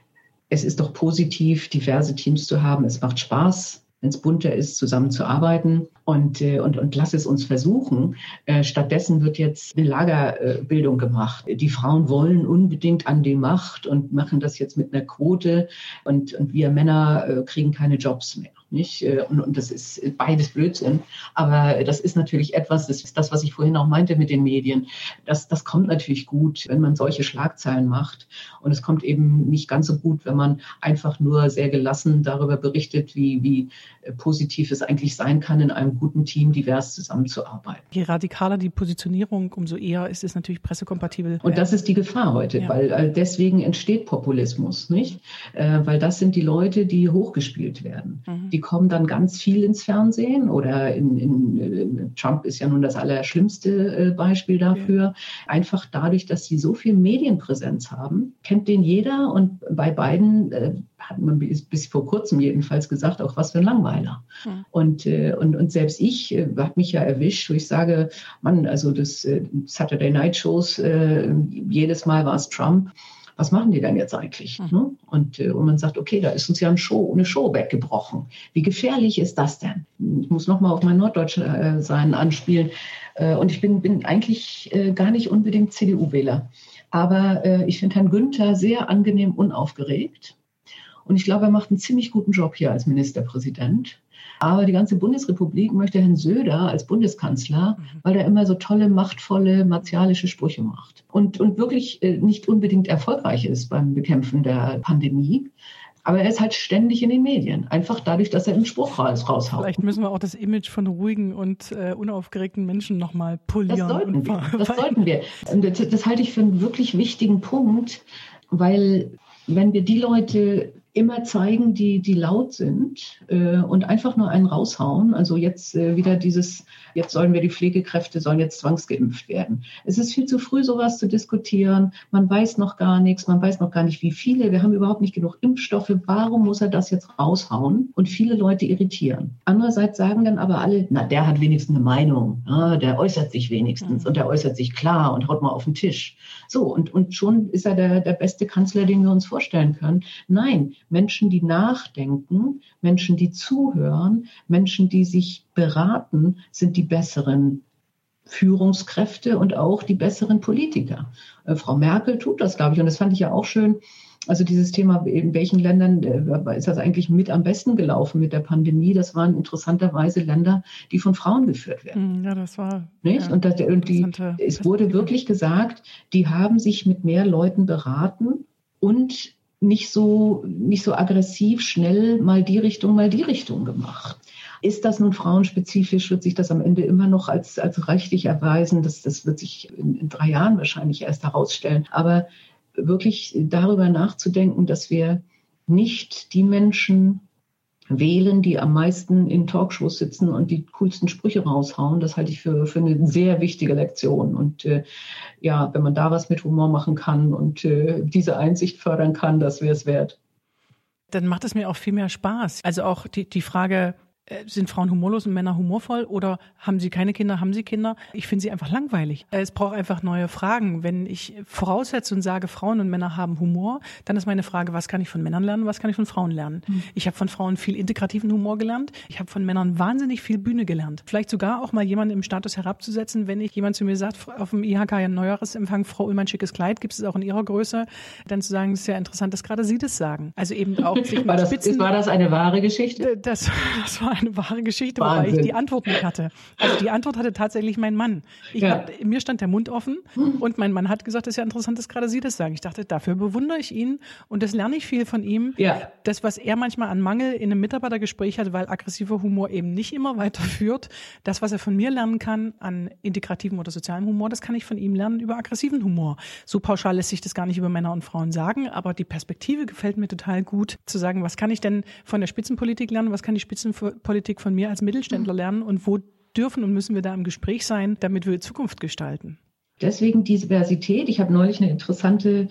es ist doch positiv, diverse Teams zu haben. Es macht Spaß, wenn es bunter ist, zusammenzuarbeiten und, äh, und, und lass es uns versuchen. Äh, stattdessen wird jetzt eine Lagerbildung gemacht. Die Frauen wollen unbedingt an die Macht und machen das jetzt mit einer Quote und, und wir Männer äh, kriegen keine Jobs mehr. Nicht? Und, und das ist beides Blödsinn. Aber das ist natürlich etwas, das ist das, was ich vorhin auch meinte mit den Medien. Das, das kommt natürlich gut, wenn man solche Schlagzeilen macht. Und es kommt eben nicht ganz so gut, wenn man einfach nur sehr gelassen darüber berichtet, wie, wie positiv es eigentlich sein kann, in einem guten Team divers zusammenzuarbeiten. Je radikaler die Positionierung, umso eher ist es natürlich pressekompatibel. Und das ist die Gefahr heute, ja. weil deswegen entsteht Populismus, nicht? Weil das sind die Leute, die hochgespielt werden. Mhm. Die kommen dann ganz viel ins Fernsehen oder in, in Trump ist ja nun das allerschlimmste Beispiel dafür. Okay. Einfach dadurch, dass sie so viel Medienpräsenz haben, kennt den jeder und bei beiden äh, hat man bis, bis vor kurzem jedenfalls gesagt, auch was für ein Langweiler. Mhm. Und, äh, und, und selbst ich äh, habe mich ja erwischt, wo ich sage, Mann, also das äh, Saturday Night Shows, äh, jedes Mal war es Trump. Was machen die denn jetzt eigentlich? Mhm. Ne? Und, äh, und man sagt, okay, da ist uns ja eine Show, eine Show weggebrochen. Wie gefährlich ist das denn? Ich muss nochmal auf mein Norddeutsch-Sein äh, anspielen. Äh, und ich bin, bin eigentlich äh, gar nicht unbedingt C D U-Wähler. Aber äh, ich finde Herrn Günther sehr angenehm unaufgeregt. Und ich glaube, er macht einen ziemlich guten Job hier als Ministerpräsident. Aber die ganze Bundesrepublik möchte Herrn Söder als Bundeskanzler, weil er immer so tolle, machtvolle, martialische Sprüche macht. Und, und wirklich äh, nicht unbedingt erfolgreich ist beim Bekämpfen der Pandemie. Aber er ist halt ständig in den Medien. Einfach dadurch, dass er einen Spruch raus, raushaut. Vielleicht müssen wir auch das Image von ruhigen und äh, unaufgeregten Menschen nochmal polieren. Das sollten wir. Das sollten wir. Und das, das halte ich für einen wirklich wichtigen Punkt, weil wenn wir die Leute immer zeigen, die, die laut sind äh, und einfach nur einen raushauen. Also jetzt äh, wieder dieses, jetzt sollen wir die Pflegekräfte, sollen jetzt zwangsgeimpft werden. Es ist viel zu früh, sowas zu diskutieren. Man weiß noch gar nichts, man weiß noch gar nicht, wie viele. Wir haben überhaupt nicht genug Impfstoffe. Warum muss er das jetzt raushauen? Und viele Leute irritieren. Andererseits sagen dann aber alle, na, der hat wenigstens eine Meinung. Ja, der äußert sich wenigstens mhm. und der äußert sich klar und haut mal auf den Tisch. So, und, und schon ist er der, der beste Kanzler, den wir uns vorstellen können. Nein, Menschen, die nachdenken, Menschen, die zuhören, Menschen, die sich beraten, sind die besseren Führungskräfte und auch die besseren Politiker. Äh, Frau Merkel tut das, glaube ich, und das fand ich ja auch schön. Also dieses Thema, in welchen Ländern äh, ist das eigentlich mit am besten gelaufen mit der Pandemie? Das waren interessanterweise Länder, die von Frauen geführt werden. Ja, das war... Nicht? Ja, und, das, und die, es wurde wirklich gesagt, die haben sich mit mehr Leuten beraten und nicht so, nicht so aggressiv schnell mal die Richtung, mal die Richtung gemacht. Ist das nun frauenspezifisch, wird sich das am Ende immer noch als, als rechtlich erweisen. Das, das wird sich in, in drei Jahren wahrscheinlich erst herausstellen. Aber wirklich darüber nachzudenken, dass wir nicht die Menschen wählen, die am meisten in Talkshows sitzen und die coolsten Sprüche raushauen, das halte ich für, für eine sehr wichtige Lektion. Und äh, ja, wenn man da was mit Humor machen kann und äh, diese Einsicht fördern kann, das wäre es wert. Dann macht es mir auch viel mehr Spaß. Also auch die, die Frage, sind Frauen humorlos und Männer humorvoll oder haben sie keine Kinder, haben sie Kinder? Ich finde sie einfach langweilig. Es braucht einfach neue Fragen. Wenn ich voraussetze und sage, Frauen und Männer haben Humor, dann ist meine Frage, was kann ich von Männern lernen, was kann ich von Frauen lernen? Mhm. Ich habe von Frauen viel integrativen Humor gelernt. Ich habe von Männern wahnsinnig viel Bühne gelernt. Vielleicht sogar auch mal jemanden im Status herabzusetzen, wenn ich jemand zu mir sagt, auf dem I H K Neujahresempfang, Frau Ullmann, schickes Kleid, gibt es auch in ihrer Größe, dann zu sagen, es ist ja interessant, dass gerade Sie das sagen. Also eben auch sich war, das, Spitzen, war das eine wahre Geschichte? Das, das war eine wahre Geschichte, Wahnsinn. wobei ich die Antwort nicht hatte. Also die Antwort hatte tatsächlich mein Mann. Ich Ja. hab, mir stand der Mund offen und mein Mann hat gesagt, es ist ja interessant, dass gerade Sie das sagen. Ich dachte, dafür bewundere ich ihn und das lerne ich viel von ihm. Ja. Das, was er manchmal an Mangel in einem Mitarbeitergespräch hat, weil aggressiver Humor eben nicht immer weiterführt, das, was er von mir lernen kann an integrativen oder sozialem Humor, das kann ich von ihm lernen über aggressiven Humor. So pauschal lässt sich das gar nicht über Männer und Frauen sagen, aber die Perspektive gefällt mir total gut, zu sagen, was kann ich denn von der Spitzenpolitik lernen, was kann die Spitzenpolitik von mir als Mittelständler lernen und wo dürfen und müssen wir da im Gespräch sein, damit wir Zukunft gestalten. Deswegen Diversität. Ich habe neulich eine interessante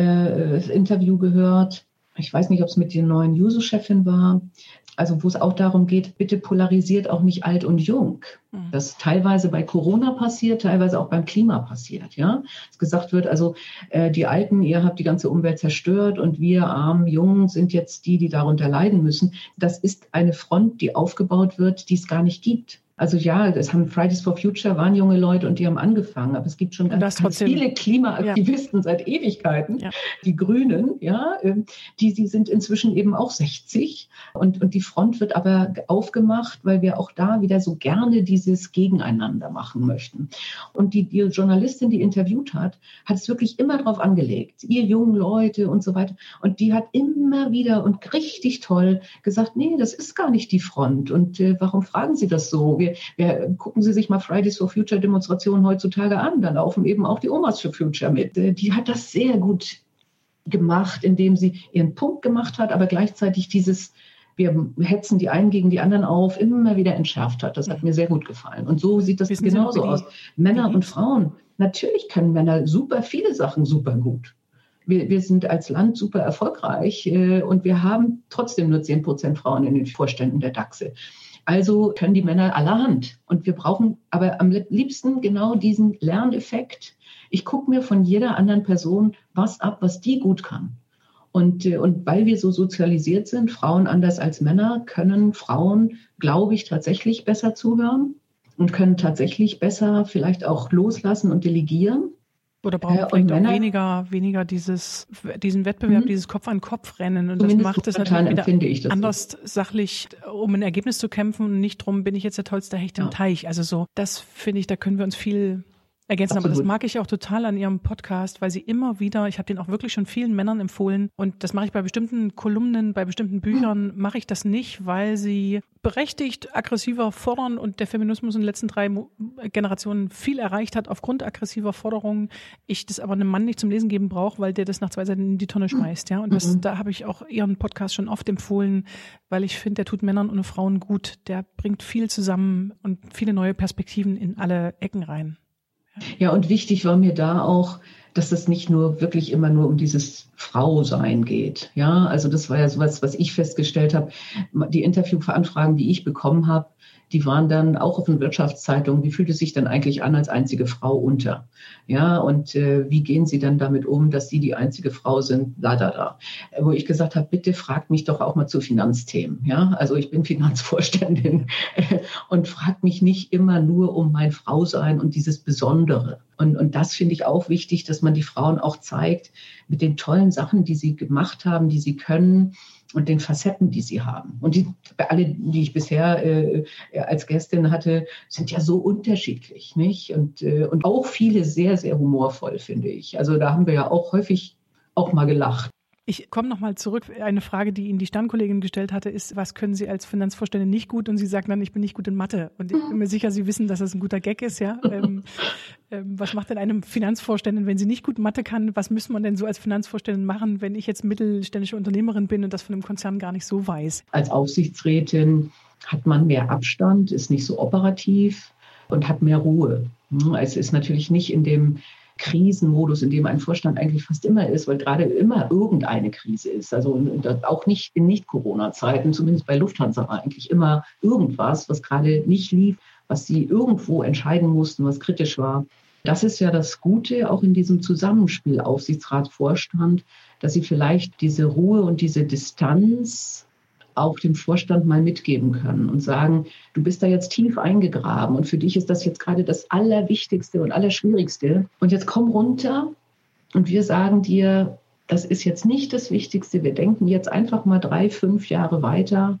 äh, Interview gehört. Ich weiß nicht, ob es mit der neuen Juso-Chefin war. Also wo es auch darum geht, bitte polarisiert auch nicht alt und jung. Das teilweise bei Corona passiert, teilweise auch beim Klima passiert. Ja, dass gesagt wird, also äh, die Alten, ihr habt die ganze Umwelt zerstört und wir armen Jungen sind jetzt die, die darunter leiden müssen. Das ist eine Front, die aufgebaut wird, die es gar nicht gibt. Also ja, das haben Fridays for Future, waren junge Leute und die haben angefangen, aber es gibt schon ganz, ganz viele Klimaaktivisten ja. seit Ewigkeiten, ja. die Grünen, ja, die, die sind inzwischen eben auch sechzig und, und die Front wird aber aufgemacht, weil wir auch da wieder so gerne dieses Gegeneinander machen möchten. Und die, die Journalistin, die interviewt hat, hat es wirklich immer drauf angelegt, ihr jungen Leute und so weiter, und die hat immer wieder und richtig toll gesagt, nee, das ist gar nicht die Front und äh, warum fragen Sie das so? Wir, wir, gucken Sie sich mal Fridays for Future Demonstrationen heutzutage an, da laufen eben auch die Omas for Future mit. Die hat das sehr gut gemacht, indem sie ihren Punkt gemacht hat, aber gleichzeitig dieses, wir hetzen die einen gegen die anderen auf, immer wieder entschärft hat. Das hat mir sehr gut gefallen. Und so sieht das Wissen genauso die, aus. Männer und Frauen, natürlich können Männer super viele Sachen super gut. Wir, wir sind als Land super erfolgreich äh, und wir haben trotzdem nur zehn Prozent Frauen in den Vorständen der DAXe. Also können die Männer allerhand. Und wir brauchen aber am liebsten genau diesen Lerneffekt. Ich gucke mir von jeder anderen Person was ab, was die gut kann. Und, und weil wir so sozialisiert sind, Frauen anders als Männer, können Frauen, glaube ich, tatsächlich besser zuhören und können tatsächlich besser vielleicht auch loslassen und delegieren. Oder brauchen äh, vielleicht Männer, auch weniger, weniger dieses, diesen Wettbewerb, mhm. dieses Kopf-an-Kopf-Rennen. Und das macht es natürlich wieder anders so. Sachlich, um ein Ergebnis zu kämpfen und nicht drum, bin ich jetzt der tollste Hecht im ja. Teich. Also so, das finde ich, da können wir uns viel ergänzen. Absolut. Aber das mag ich auch total an Ihrem Podcast, weil Sie immer wieder, ich habe den auch wirklich schon vielen Männern empfohlen und das mache ich bei bestimmten Kolumnen, bei bestimmten Büchern, mhm. mache ich das nicht, weil sie berechtigt aggressiver fordern und der Feminismus in den letzten drei Mo- Generationen viel erreicht hat aufgrund aggressiver Forderungen. Ich das aber einem Mann nicht zum Lesen geben brauche, weil der das nach zwei Seiten in die Tonne schmeißt. Ja, und das, mhm. da habe ich auch Ihren Podcast schon oft empfohlen, weil ich finde, der tut Männern und Frauen gut. Der bringt viel zusammen und viele neue Perspektiven in alle Ecken rein. Ja, und wichtig war mir da auch, dass es nicht nur wirklich immer nur um dieses Frausein geht. Ja, also das war ja sowas, was ich festgestellt habe. Die Interviewanfragen, die ich bekommen habe, die waren dann auch auf den Wirtschaftszeitungen. Wie fühlt es sich denn eigentlich an als einzige Frau unter? Ja, und äh, wie gehen Sie dann damit um, dass Sie die einzige Frau sind? Da, da, da. Wo ich gesagt habe, bitte fragt mich doch auch mal zu Finanzthemen. Ja, also ich bin Finanzvorständin äh, und fragt mich nicht immer nur um mein Frausein und dieses Besondere. Und, und das finde ich auch wichtig, dass man die Frauen auch zeigt mit den tollen Sachen, die sie gemacht haben, die sie können und den Facetten, die sie haben. Und die, alle, die ich bisher äh, als Gästin hatte, sind ja so unterschiedlich, nicht? Und, äh, und auch viele sehr, sehr humorvoll, finde ich. Also da haben wir ja auch häufig auch mal gelacht. Ich komme nochmal zurück. Eine Frage, die Ihnen die Stammkollegin gestellt hatte, ist, was können Sie als Finanzvorständin nicht gut? Und Sie sagen dann, ich bin nicht gut in Mathe. Und ich bin mir sicher, Sie wissen, dass das ein guter Gag ist. Ja. Ähm, ähm, was macht denn eine Finanzvorständin, wenn sie nicht gut Mathe kann? Was muss man denn so als Finanzvorständin machen, wenn ich jetzt mittelständische Unternehmerin bin und das von einem Konzern gar nicht so weiß? Als Aufsichtsrätin hat man mehr Abstand, ist nicht so operativ und hat mehr Ruhe. Es ist natürlich nicht in dem Krisenmodus, in dem ein Vorstand eigentlich fast immer ist, weil gerade immer irgendeine Krise ist. Also auch nicht in Nicht-Corona-Zeiten, zumindest bei Lufthansa war eigentlich immer irgendwas, was gerade nicht lief, was sie irgendwo entscheiden mussten, was kritisch war. Das ist ja das Gute auch in diesem Zusammenspiel Aufsichtsrat, Vorstand, dass sie vielleicht diese Ruhe und diese Distanz auch dem Vorstand mal mitgeben können und sagen, du bist da jetzt tief eingegraben und für dich ist das jetzt gerade das Allerwichtigste und Allerschwierigste. Und jetzt komm runter und wir sagen dir, das ist jetzt nicht das Wichtigste. Wir denken jetzt einfach mal drei, fünf Jahre weiter.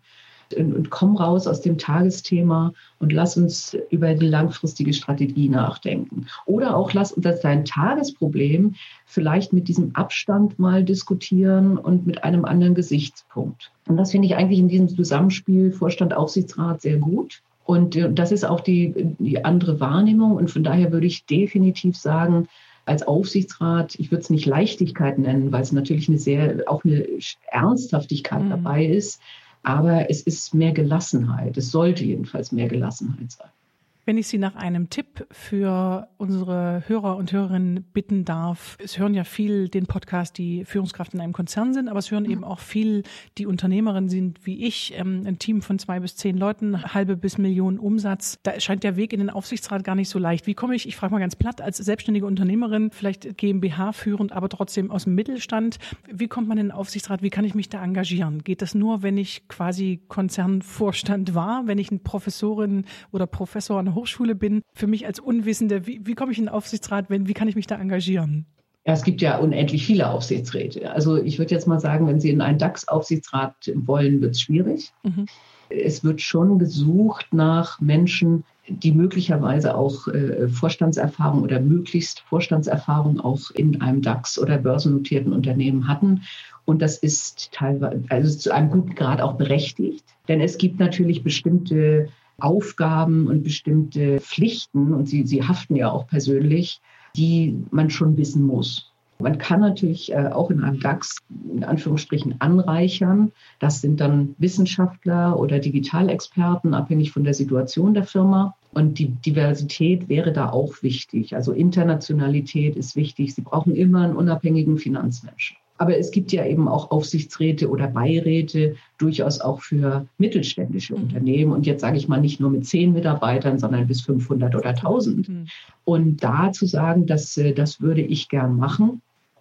und, und komm raus aus dem Tagesthema und lass uns über die langfristige Strategie nachdenken. Oder auch lass uns dein Tagesproblem vielleicht mit diesem Abstand mal diskutieren und mit einem anderen Gesichtspunkt. Und das finde ich eigentlich in diesem Zusammenspiel Vorstand, Aufsichtsrat sehr gut. Und das ist auch die, die andere Wahrnehmung. Und von daher würde ich definitiv sagen, als Aufsichtsrat, ich würde es nicht Leichtigkeit nennen, weil es natürlich eine sehr, auch eine Ernsthaftigkeit mhm. dabei ist. Aber es ist mehr Gelassenheit. Es sollte jedenfalls mehr Gelassenheit sein. Wenn ich Sie nach einem Tipp für unsere Hörer und Hörerinnen bitten darf, es hören ja viel den Podcast, die Führungskraft in einem Konzern sind, aber es hören eben auch viel, die Unternehmerinnen sind wie ich, ein Team von zwei bis zehn Leuten, halbe bis Millionen Umsatz. Da scheint der Weg in den Aufsichtsrat gar nicht so leicht. Wie komme ich, ich frage mal ganz platt, als selbstständige Unternehmerin, vielleicht GmbH führend, aber trotzdem aus dem Mittelstand, wie kommt man in den Aufsichtsrat, wie kann ich mich da engagieren? Geht das nur, wenn ich quasi Konzernvorstand war, wenn ich eine Professorin oder Professor an Hochschule bin, für mich als Unwissende, wie, wie komme ich in den Aufsichtsrat, wenn, wie kann ich mich da engagieren? Ja, es gibt ja unendlich viele Aufsichtsräte. Also ich würde jetzt mal sagen, wenn Sie in einen DAX-Aufsichtsrat wollen, wird es schwierig. Mhm. Es wird schon gesucht nach Menschen, die möglicherweise auch äh, Vorstandserfahrung oder möglichst Vorstandserfahrung auch in einem DAX oder börsennotierten Unternehmen hatten. Und das ist teilweise, also zu einem guten Grad auch berechtigt. Denn es gibt natürlich bestimmte Aufgaben und bestimmte Pflichten, und sie, sie haften ja auch persönlich, die man schon wissen muss. Man kann natürlich äh, auch in einem DAX in Anführungsstrichen anreichern. Das sind dann Wissenschaftler oder Digitalexperten, abhängig von der Situation der Firma. Und die Diversität wäre da auch wichtig. Also Internationalität ist wichtig. Sie brauchen immer einen unabhängigen Finanzmenschen. Aber es gibt ja eben auch Aufsichtsräte oder Beiräte, durchaus auch für mittelständische mhm. Unternehmen. Und jetzt sage ich mal nicht nur mit zehn Mitarbeitern, sondern bis fünfhundert oder tausend. Mhm. Und da zu sagen, das, das würde ich gern machen,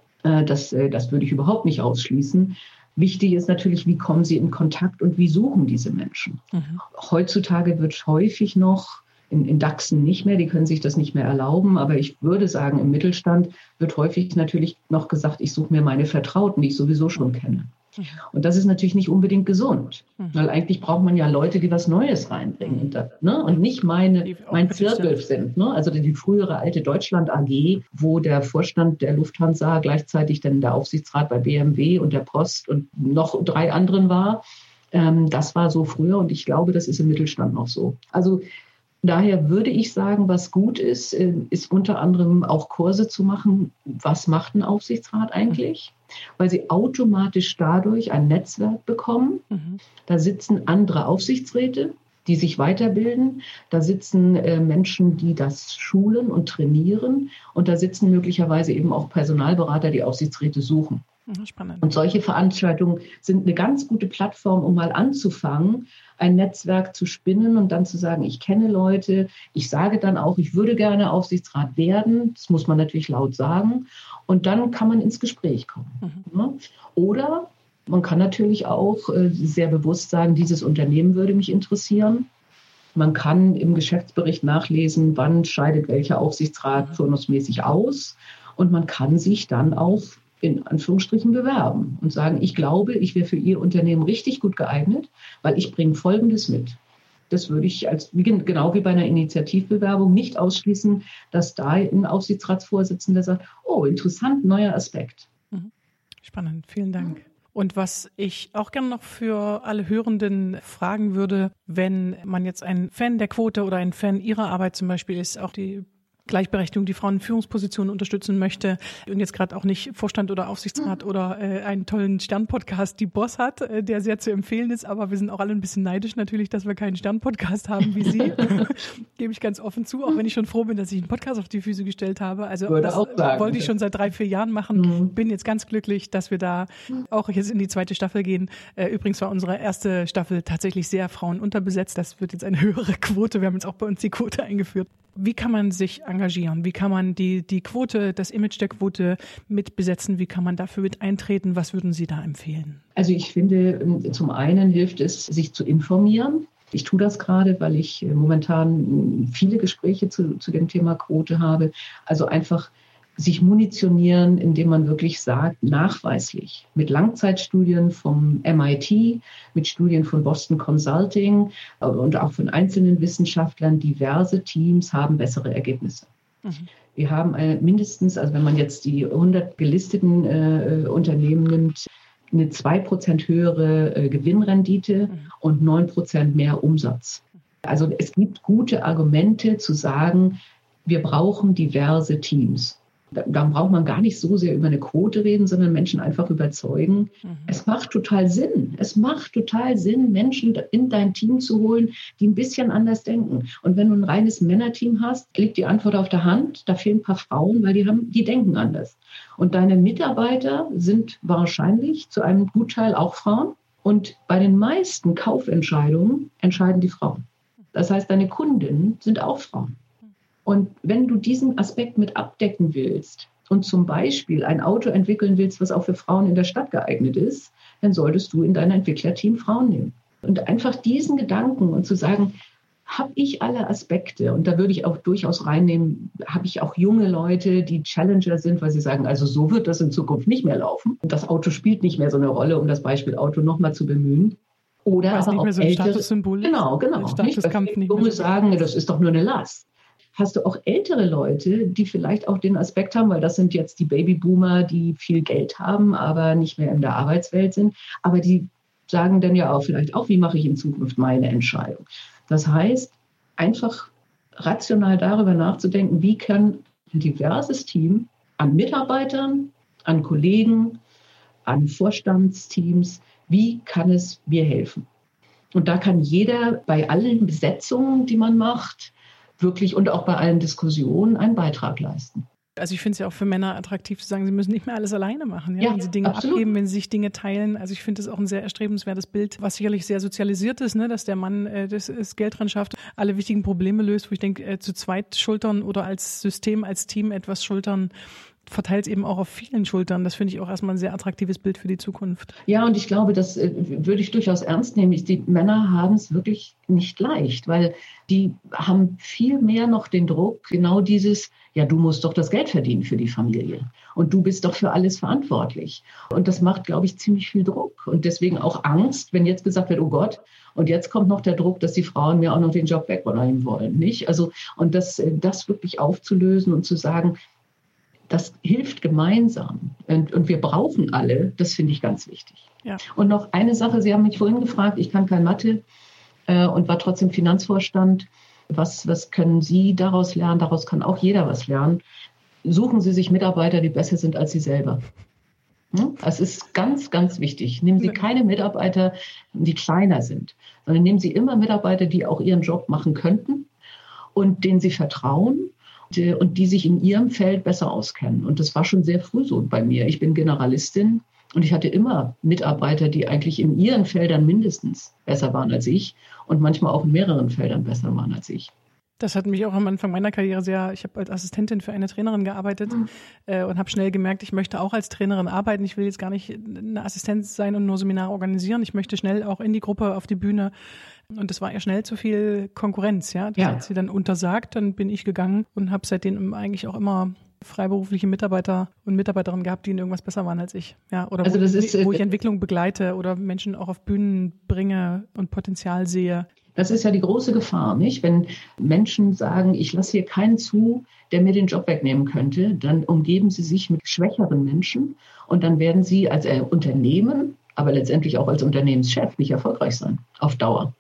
das, das würde ich überhaupt nicht ausschließen. Wichtig ist natürlich, wie kommen Sie in Kontakt und wie suchen diese Menschen? Mhm. Heutzutage wird häufig noch, In, in DAXen nicht mehr, die können sich das nicht mehr erlauben. Aber ich würde sagen, im Mittelstand wird häufig natürlich noch gesagt, ich suche mir meine Vertrauten, die ich sowieso schon kenne. Mhm. Und das ist natürlich nicht unbedingt gesund. Mhm. Weil eigentlich braucht man ja Leute, die was Neues reinbringen. Und, das, ne? und nicht meine, mein Zirkel sind. Ne? Also die frühere alte Deutschland A G, wo der Vorstand der Lufthansa gleichzeitig dann der Aufsichtsrat bei B M W und der Post und noch drei anderen war. Ähm, das war so früher und ich glaube, das ist im Mittelstand noch so. Also daher würde ich sagen, was gut ist, ist unter anderem auch Kurse zu machen. Was macht ein Aufsichtsrat eigentlich? Weil sie automatisch dadurch ein Netzwerk bekommen. Mhm. Da sitzen andere Aufsichtsräte, die sich weiterbilden. Da sitzen äh, Menschen, die das schulen und trainieren. Und da sitzen möglicherweise eben auch Personalberater, die Aufsichtsräte suchen. Spannend. Und solche Veranstaltungen sind eine ganz gute Plattform, um mal anzufangen, ein Netzwerk zu spinnen und dann zu sagen, ich kenne Leute, ich sage dann auch, ich würde gerne Aufsichtsrat werden. Das muss man natürlich laut sagen. Und dann kann man ins Gespräch kommen. Mhm. Oder man kann natürlich auch sehr bewusst sagen, dieses Unternehmen würde mich interessieren. Man kann im Geschäftsbericht nachlesen, wann scheidet welcher Aufsichtsrat turnusmäßig aus. Und man kann sich dann auch in Anführungsstrichen bewerben und sagen, ich glaube, ich wäre für Ihr Unternehmen richtig gut geeignet, weil ich bringe Folgendes mit. Das würde ich als genau wie bei einer Initiativbewerbung nicht ausschließen, dass da ein Aufsichtsratsvorsitzender sagt, oh, interessant, neuer Aspekt. Spannend, vielen Dank. Und was ich auch gerne noch für alle Hörenden fragen würde, wenn man jetzt ein Fan der Quote oder ein Fan Ihrer Arbeit zum Beispiel ist, auch die Gleichberechtigung, die Frauen in Führungspositionen unterstützen möchte und jetzt gerade auch nicht Vorstand oder Aufsichtsrat oder äh, einen tollen Stern-Podcast, die Boss hat, äh, der sehr zu empfehlen ist, aber wir sind auch alle ein bisschen neidisch natürlich, dass wir keinen Stern-Podcast haben wie Sie. Gebe ich ganz offen zu, auch wenn ich schon froh bin, dass ich einen Podcast auf die Füße gestellt habe. Also Würde das auch sagen, wollte ich schon seit drei, vier Jahren machen. Mhm. Bin jetzt ganz glücklich, dass wir da auch jetzt in die zweite Staffel gehen. Äh, übrigens war unsere erste Staffel tatsächlich sehr frauenunterbesetzt. Das wird jetzt eine höhere Quote. Wir haben jetzt auch bei uns die Quote eingeführt. Wie kann man sich engagieren? Wie kann man die, die Quote, das Image der Quote mit besetzen? Wie kann man dafür mit eintreten? Was würden Sie da empfehlen? Also ich finde, zum einen hilft es, sich zu informieren. Ich tue das gerade, weil ich momentan viele Gespräche zu, zu dem Thema Quote habe. Also einfach sich munitionieren, indem man wirklich sagt, nachweislich, mit Langzeitstudien vom M I T, mit Studien von Boston Consulting und auch von einzelnen Wissenschaftlern, diverse Teams haben bessere Ergebnisse. Mhm. Wir haben eine, mindestens, also wenn man jetzt die hundert gelisteten äh, Unternehmen nimmt, eine zwei Prozent höhere äh, Gewinnrendite mhm. und neun Prozent mehr Umsatz. Also es gibt gute Argumente zu sagen, wir brauchen diverse Teams. Da braucht man gar nicht so sehr über eine Quote reden, sondern Menschen einfach überzeugen. Mhm. Es macht total Sinn. Es macht total Sinn, Menschen in dein Team zu holen, die ein bisschen anders denken. Und wenn du ein reines Männerteam hast, liegt die Antwort auf der Hand. Da fehlen ein paar Frauen, weil die haben, die denken anders. Und deine Mitarbeiter sind wahrscheinlich zu einem Gutteil auch Frauen. Und bei den meisten Kaufentscheidungen entscheiden die Frauen. Das heißt, deine Kundinnen sind auch Frauen. Und wenn du diesen Aspekt mit abdecken willst und zum Beispiel ein Auto entwickeln willst, was auch für Frauen in der Stadt geeignet ist, dann solltest du in dein Entwicklerteam Frauen nehmen. Und einfach diesen Gedanken und zu sagen, habe ich alle Aspekte, und da würde ich auch durchaus reinnehmen, habe ich auch junge Leute, die Challenger sind, weil sie sagen, also so wird das in Zukunft nicht mehr laufen. Und das Auto spielt nicht mehr so eine Rolle, um das Beispiel Auto nochmal zu bemühen. Oder aber auch so ältere, Statussymbol. Genau, genau. Statuskampf nicht Junge sagen, das ist doch nur eine Last. Hast du auch ältere Leute, die vielleicht auch den Aspekt haben, weil das sind jetzt die Babyboomer, die viel Geld haben, aber nicht mehr in der Arbeitswelt sind. Aber die sagen dann ja auch vielleicht auch, wie mache ich in Zukunft meine Entscheidung? Das heißt, einfach rational darüber nachzudenken, wie kann ein diverses Team an Mitarbeitern, an Kollegen, an Vorstandsteams, wie kann es mir helfen? Und da kann jeder bei allen Besetzungen, die man macht, wirklich und auch bei allen Diskussionen einen Beitrag leisten. Also ich finde es ja auch für Männer attraktiv zu sagen, sie müssen nicht mehr alles alleine machen, ja? Ja, wenn sie Dinge absolut. abgeben, wenn sie sich Dinge teilen. Also ich finde das auch ein sehr erstrebenswertes Bild, was sicherlich sehr sozialisiert ist, ne? Dass der Mann äh, das, das Geld dran schafft, alle wichtigen Probleme löst, wo ich denke, äh, zu zweit schultern oder als System, als Team etwas schultern, verteilt es eben auch auf vielen Schultern. Das finde ich auch erstmal ein sehr attraktives Bild für die Zukunft. Ja, und ich glaube, das äh, würde ich durchaus ernst nehmen. Die Männer haben es wirklich nicht leicht, weil die haben viel mehr noch den Druck, genau dieses, ja, du musst doch das Geld verdienen für die Familie und du bist doch für alles verantwortlich. Und das macht, glaube ich, ziemlich viel Druck und deswegen auch Angst, wenn jetzt gesagt wird, oh Gott, und jetzt kommt noch der Druck, dass die Frauen mir auch noch den Job wegnehmen wollen, nicht? Also, und das, das wirklich aufzulösen und zu sagen, das hilft gemeinsam und, und wir brauchen alle, das finde ich ganz wichtig. Ja. Und noch eine Sache, Sie haben mich vorhin gefragt, ich kann kein Mathe äh, und war trotzdem Finanzvorstand. Was, was können Sie daraus lernen? Daraus kann auch jeder was lernen. Suchen Sie sich Mitarbeiter, die besser sind als Sie selber. Hm? Das ist ganz, ganz wichtig. Nehmen Sie keine Mitarbeiter, die kleiner sind, sondern nehmen Sie immer Mitarbeiter, die auch ihren Job machen könnten und denen Sie vertrauen und die sich in ihrem Feld besser auskennen. Und das war schon sehr früh so bei mir. Ich bin Generalistin und ich hatte immer Mitarbeiter, die eigentlich in ihren Feldern mindestens besser waren als ich und manchmal auch in mehreren Feldern besser waren als ich. Das hat mich auch am Anfang meiner Karriere sehr, ich habe als Assistentin für eine Trainerin gearbeitet mhm. äh, und habe schnell gemerkt, ich möchte auch als Trainerin arbeiten. Ich will jetzt gar nicht eine Assistenz sein und nur Seminare organisieren. Ich möchte schnell auch in die Gruppe, auf die Bühne. Und das war ja schnell zu viel Konkurrenz. Ja, das ja. hat sie dann untersagt. Dann bin ich gegangen und habe seitdem eigentlich auch immer freiberufliche Mitarbeiter und Mitarbeiterinnen gehabt, die in irgendwas besser waren als ich. Ja, oder also wo, das ist, wo ich Entwicklung begleite oder Menschen auch auf Bühnen bringe und Potenzial sehe. Das ist ja die große Gefahr, nicht? Wenn Menschen sagen, ich lasse hier keinen zu, der mir den Job wegnehmen könnte, dann umgeben sie sich mit schwächeren Menschen und dann werden sie als Unternehmen, aber letztendlich auch als Unternehmenschef nicht erfolgreich sein, auf Dauer.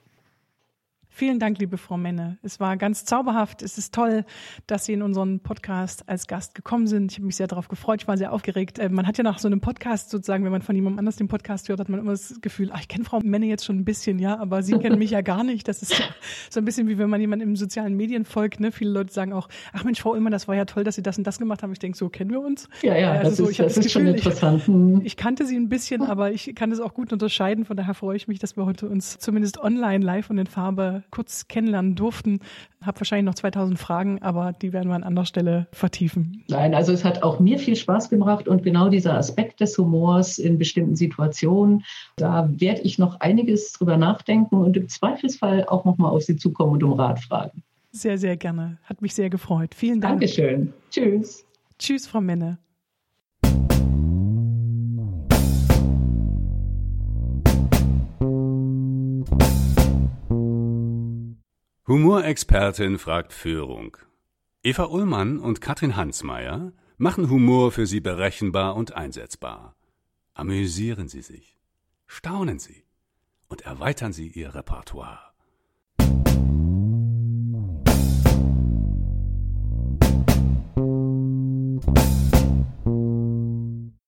Vielen Dank, liebe Frau Menne. Es war ganz zauberhaft. Es ist toll, dass Sie in unseren Podcast als Gast gekommen sind. Ich habe mich sehr darauf gefreut. Ich war sehr aufgeregt. Man hat ja nach so einem Podcast sozusagen, wenn man von jemandem anders den Podcast hört, hat man immer das Gefühl, ach, ich kenne Frau Menne jetzt schon ein bisschen, ja, aber Sie kennen mich ja gar nicht. Das ist so ein bisschen wie wenn man jemandem im sozialen Medien folgt. Ne? Viele Leute sagen auch, ach Mensch, Frau Ullmann, das war ja toll, dass Sie das und das gemacht haben. Ich denke, so kennen wir uns. Ja, ja, also das so, ist, ich das ist Gefühl, schon interessant. Ich, ich kannte Sie ein bisschen, aber ich kann das auch gut unterscheiden. Von daher freue ich mich, dass wir heute uns zumindest online live und in Farbe kurz kennenlernen durften. Habe wahrscheinlich noch zweitausend Fragen, aber die werden wir an anderer Stelle vertiefen. Nein, also es hat auch mir viel Spaß gemacht und genau dieser Aspekt des Humors in bestimmten Situationen, da werde ich noch einiges drüber nachdenken und im Zweifelsfall auch nochmal auf Sie zukommen und um Rat fragen. Sehr, sehr gerne. Hat mich sehr gefreut. Vielen Dank. Dankeschön. Tschüss. Tschüss, Frau Menne. Humorexpertin fragt Führung. Eva Ullmann und Katrin Hansmeier machen Humor für Sie berechenbar und einsetzbar. Amüsieren Sie sich, staunen Sie und erweitern Sie Ihr Repertoire.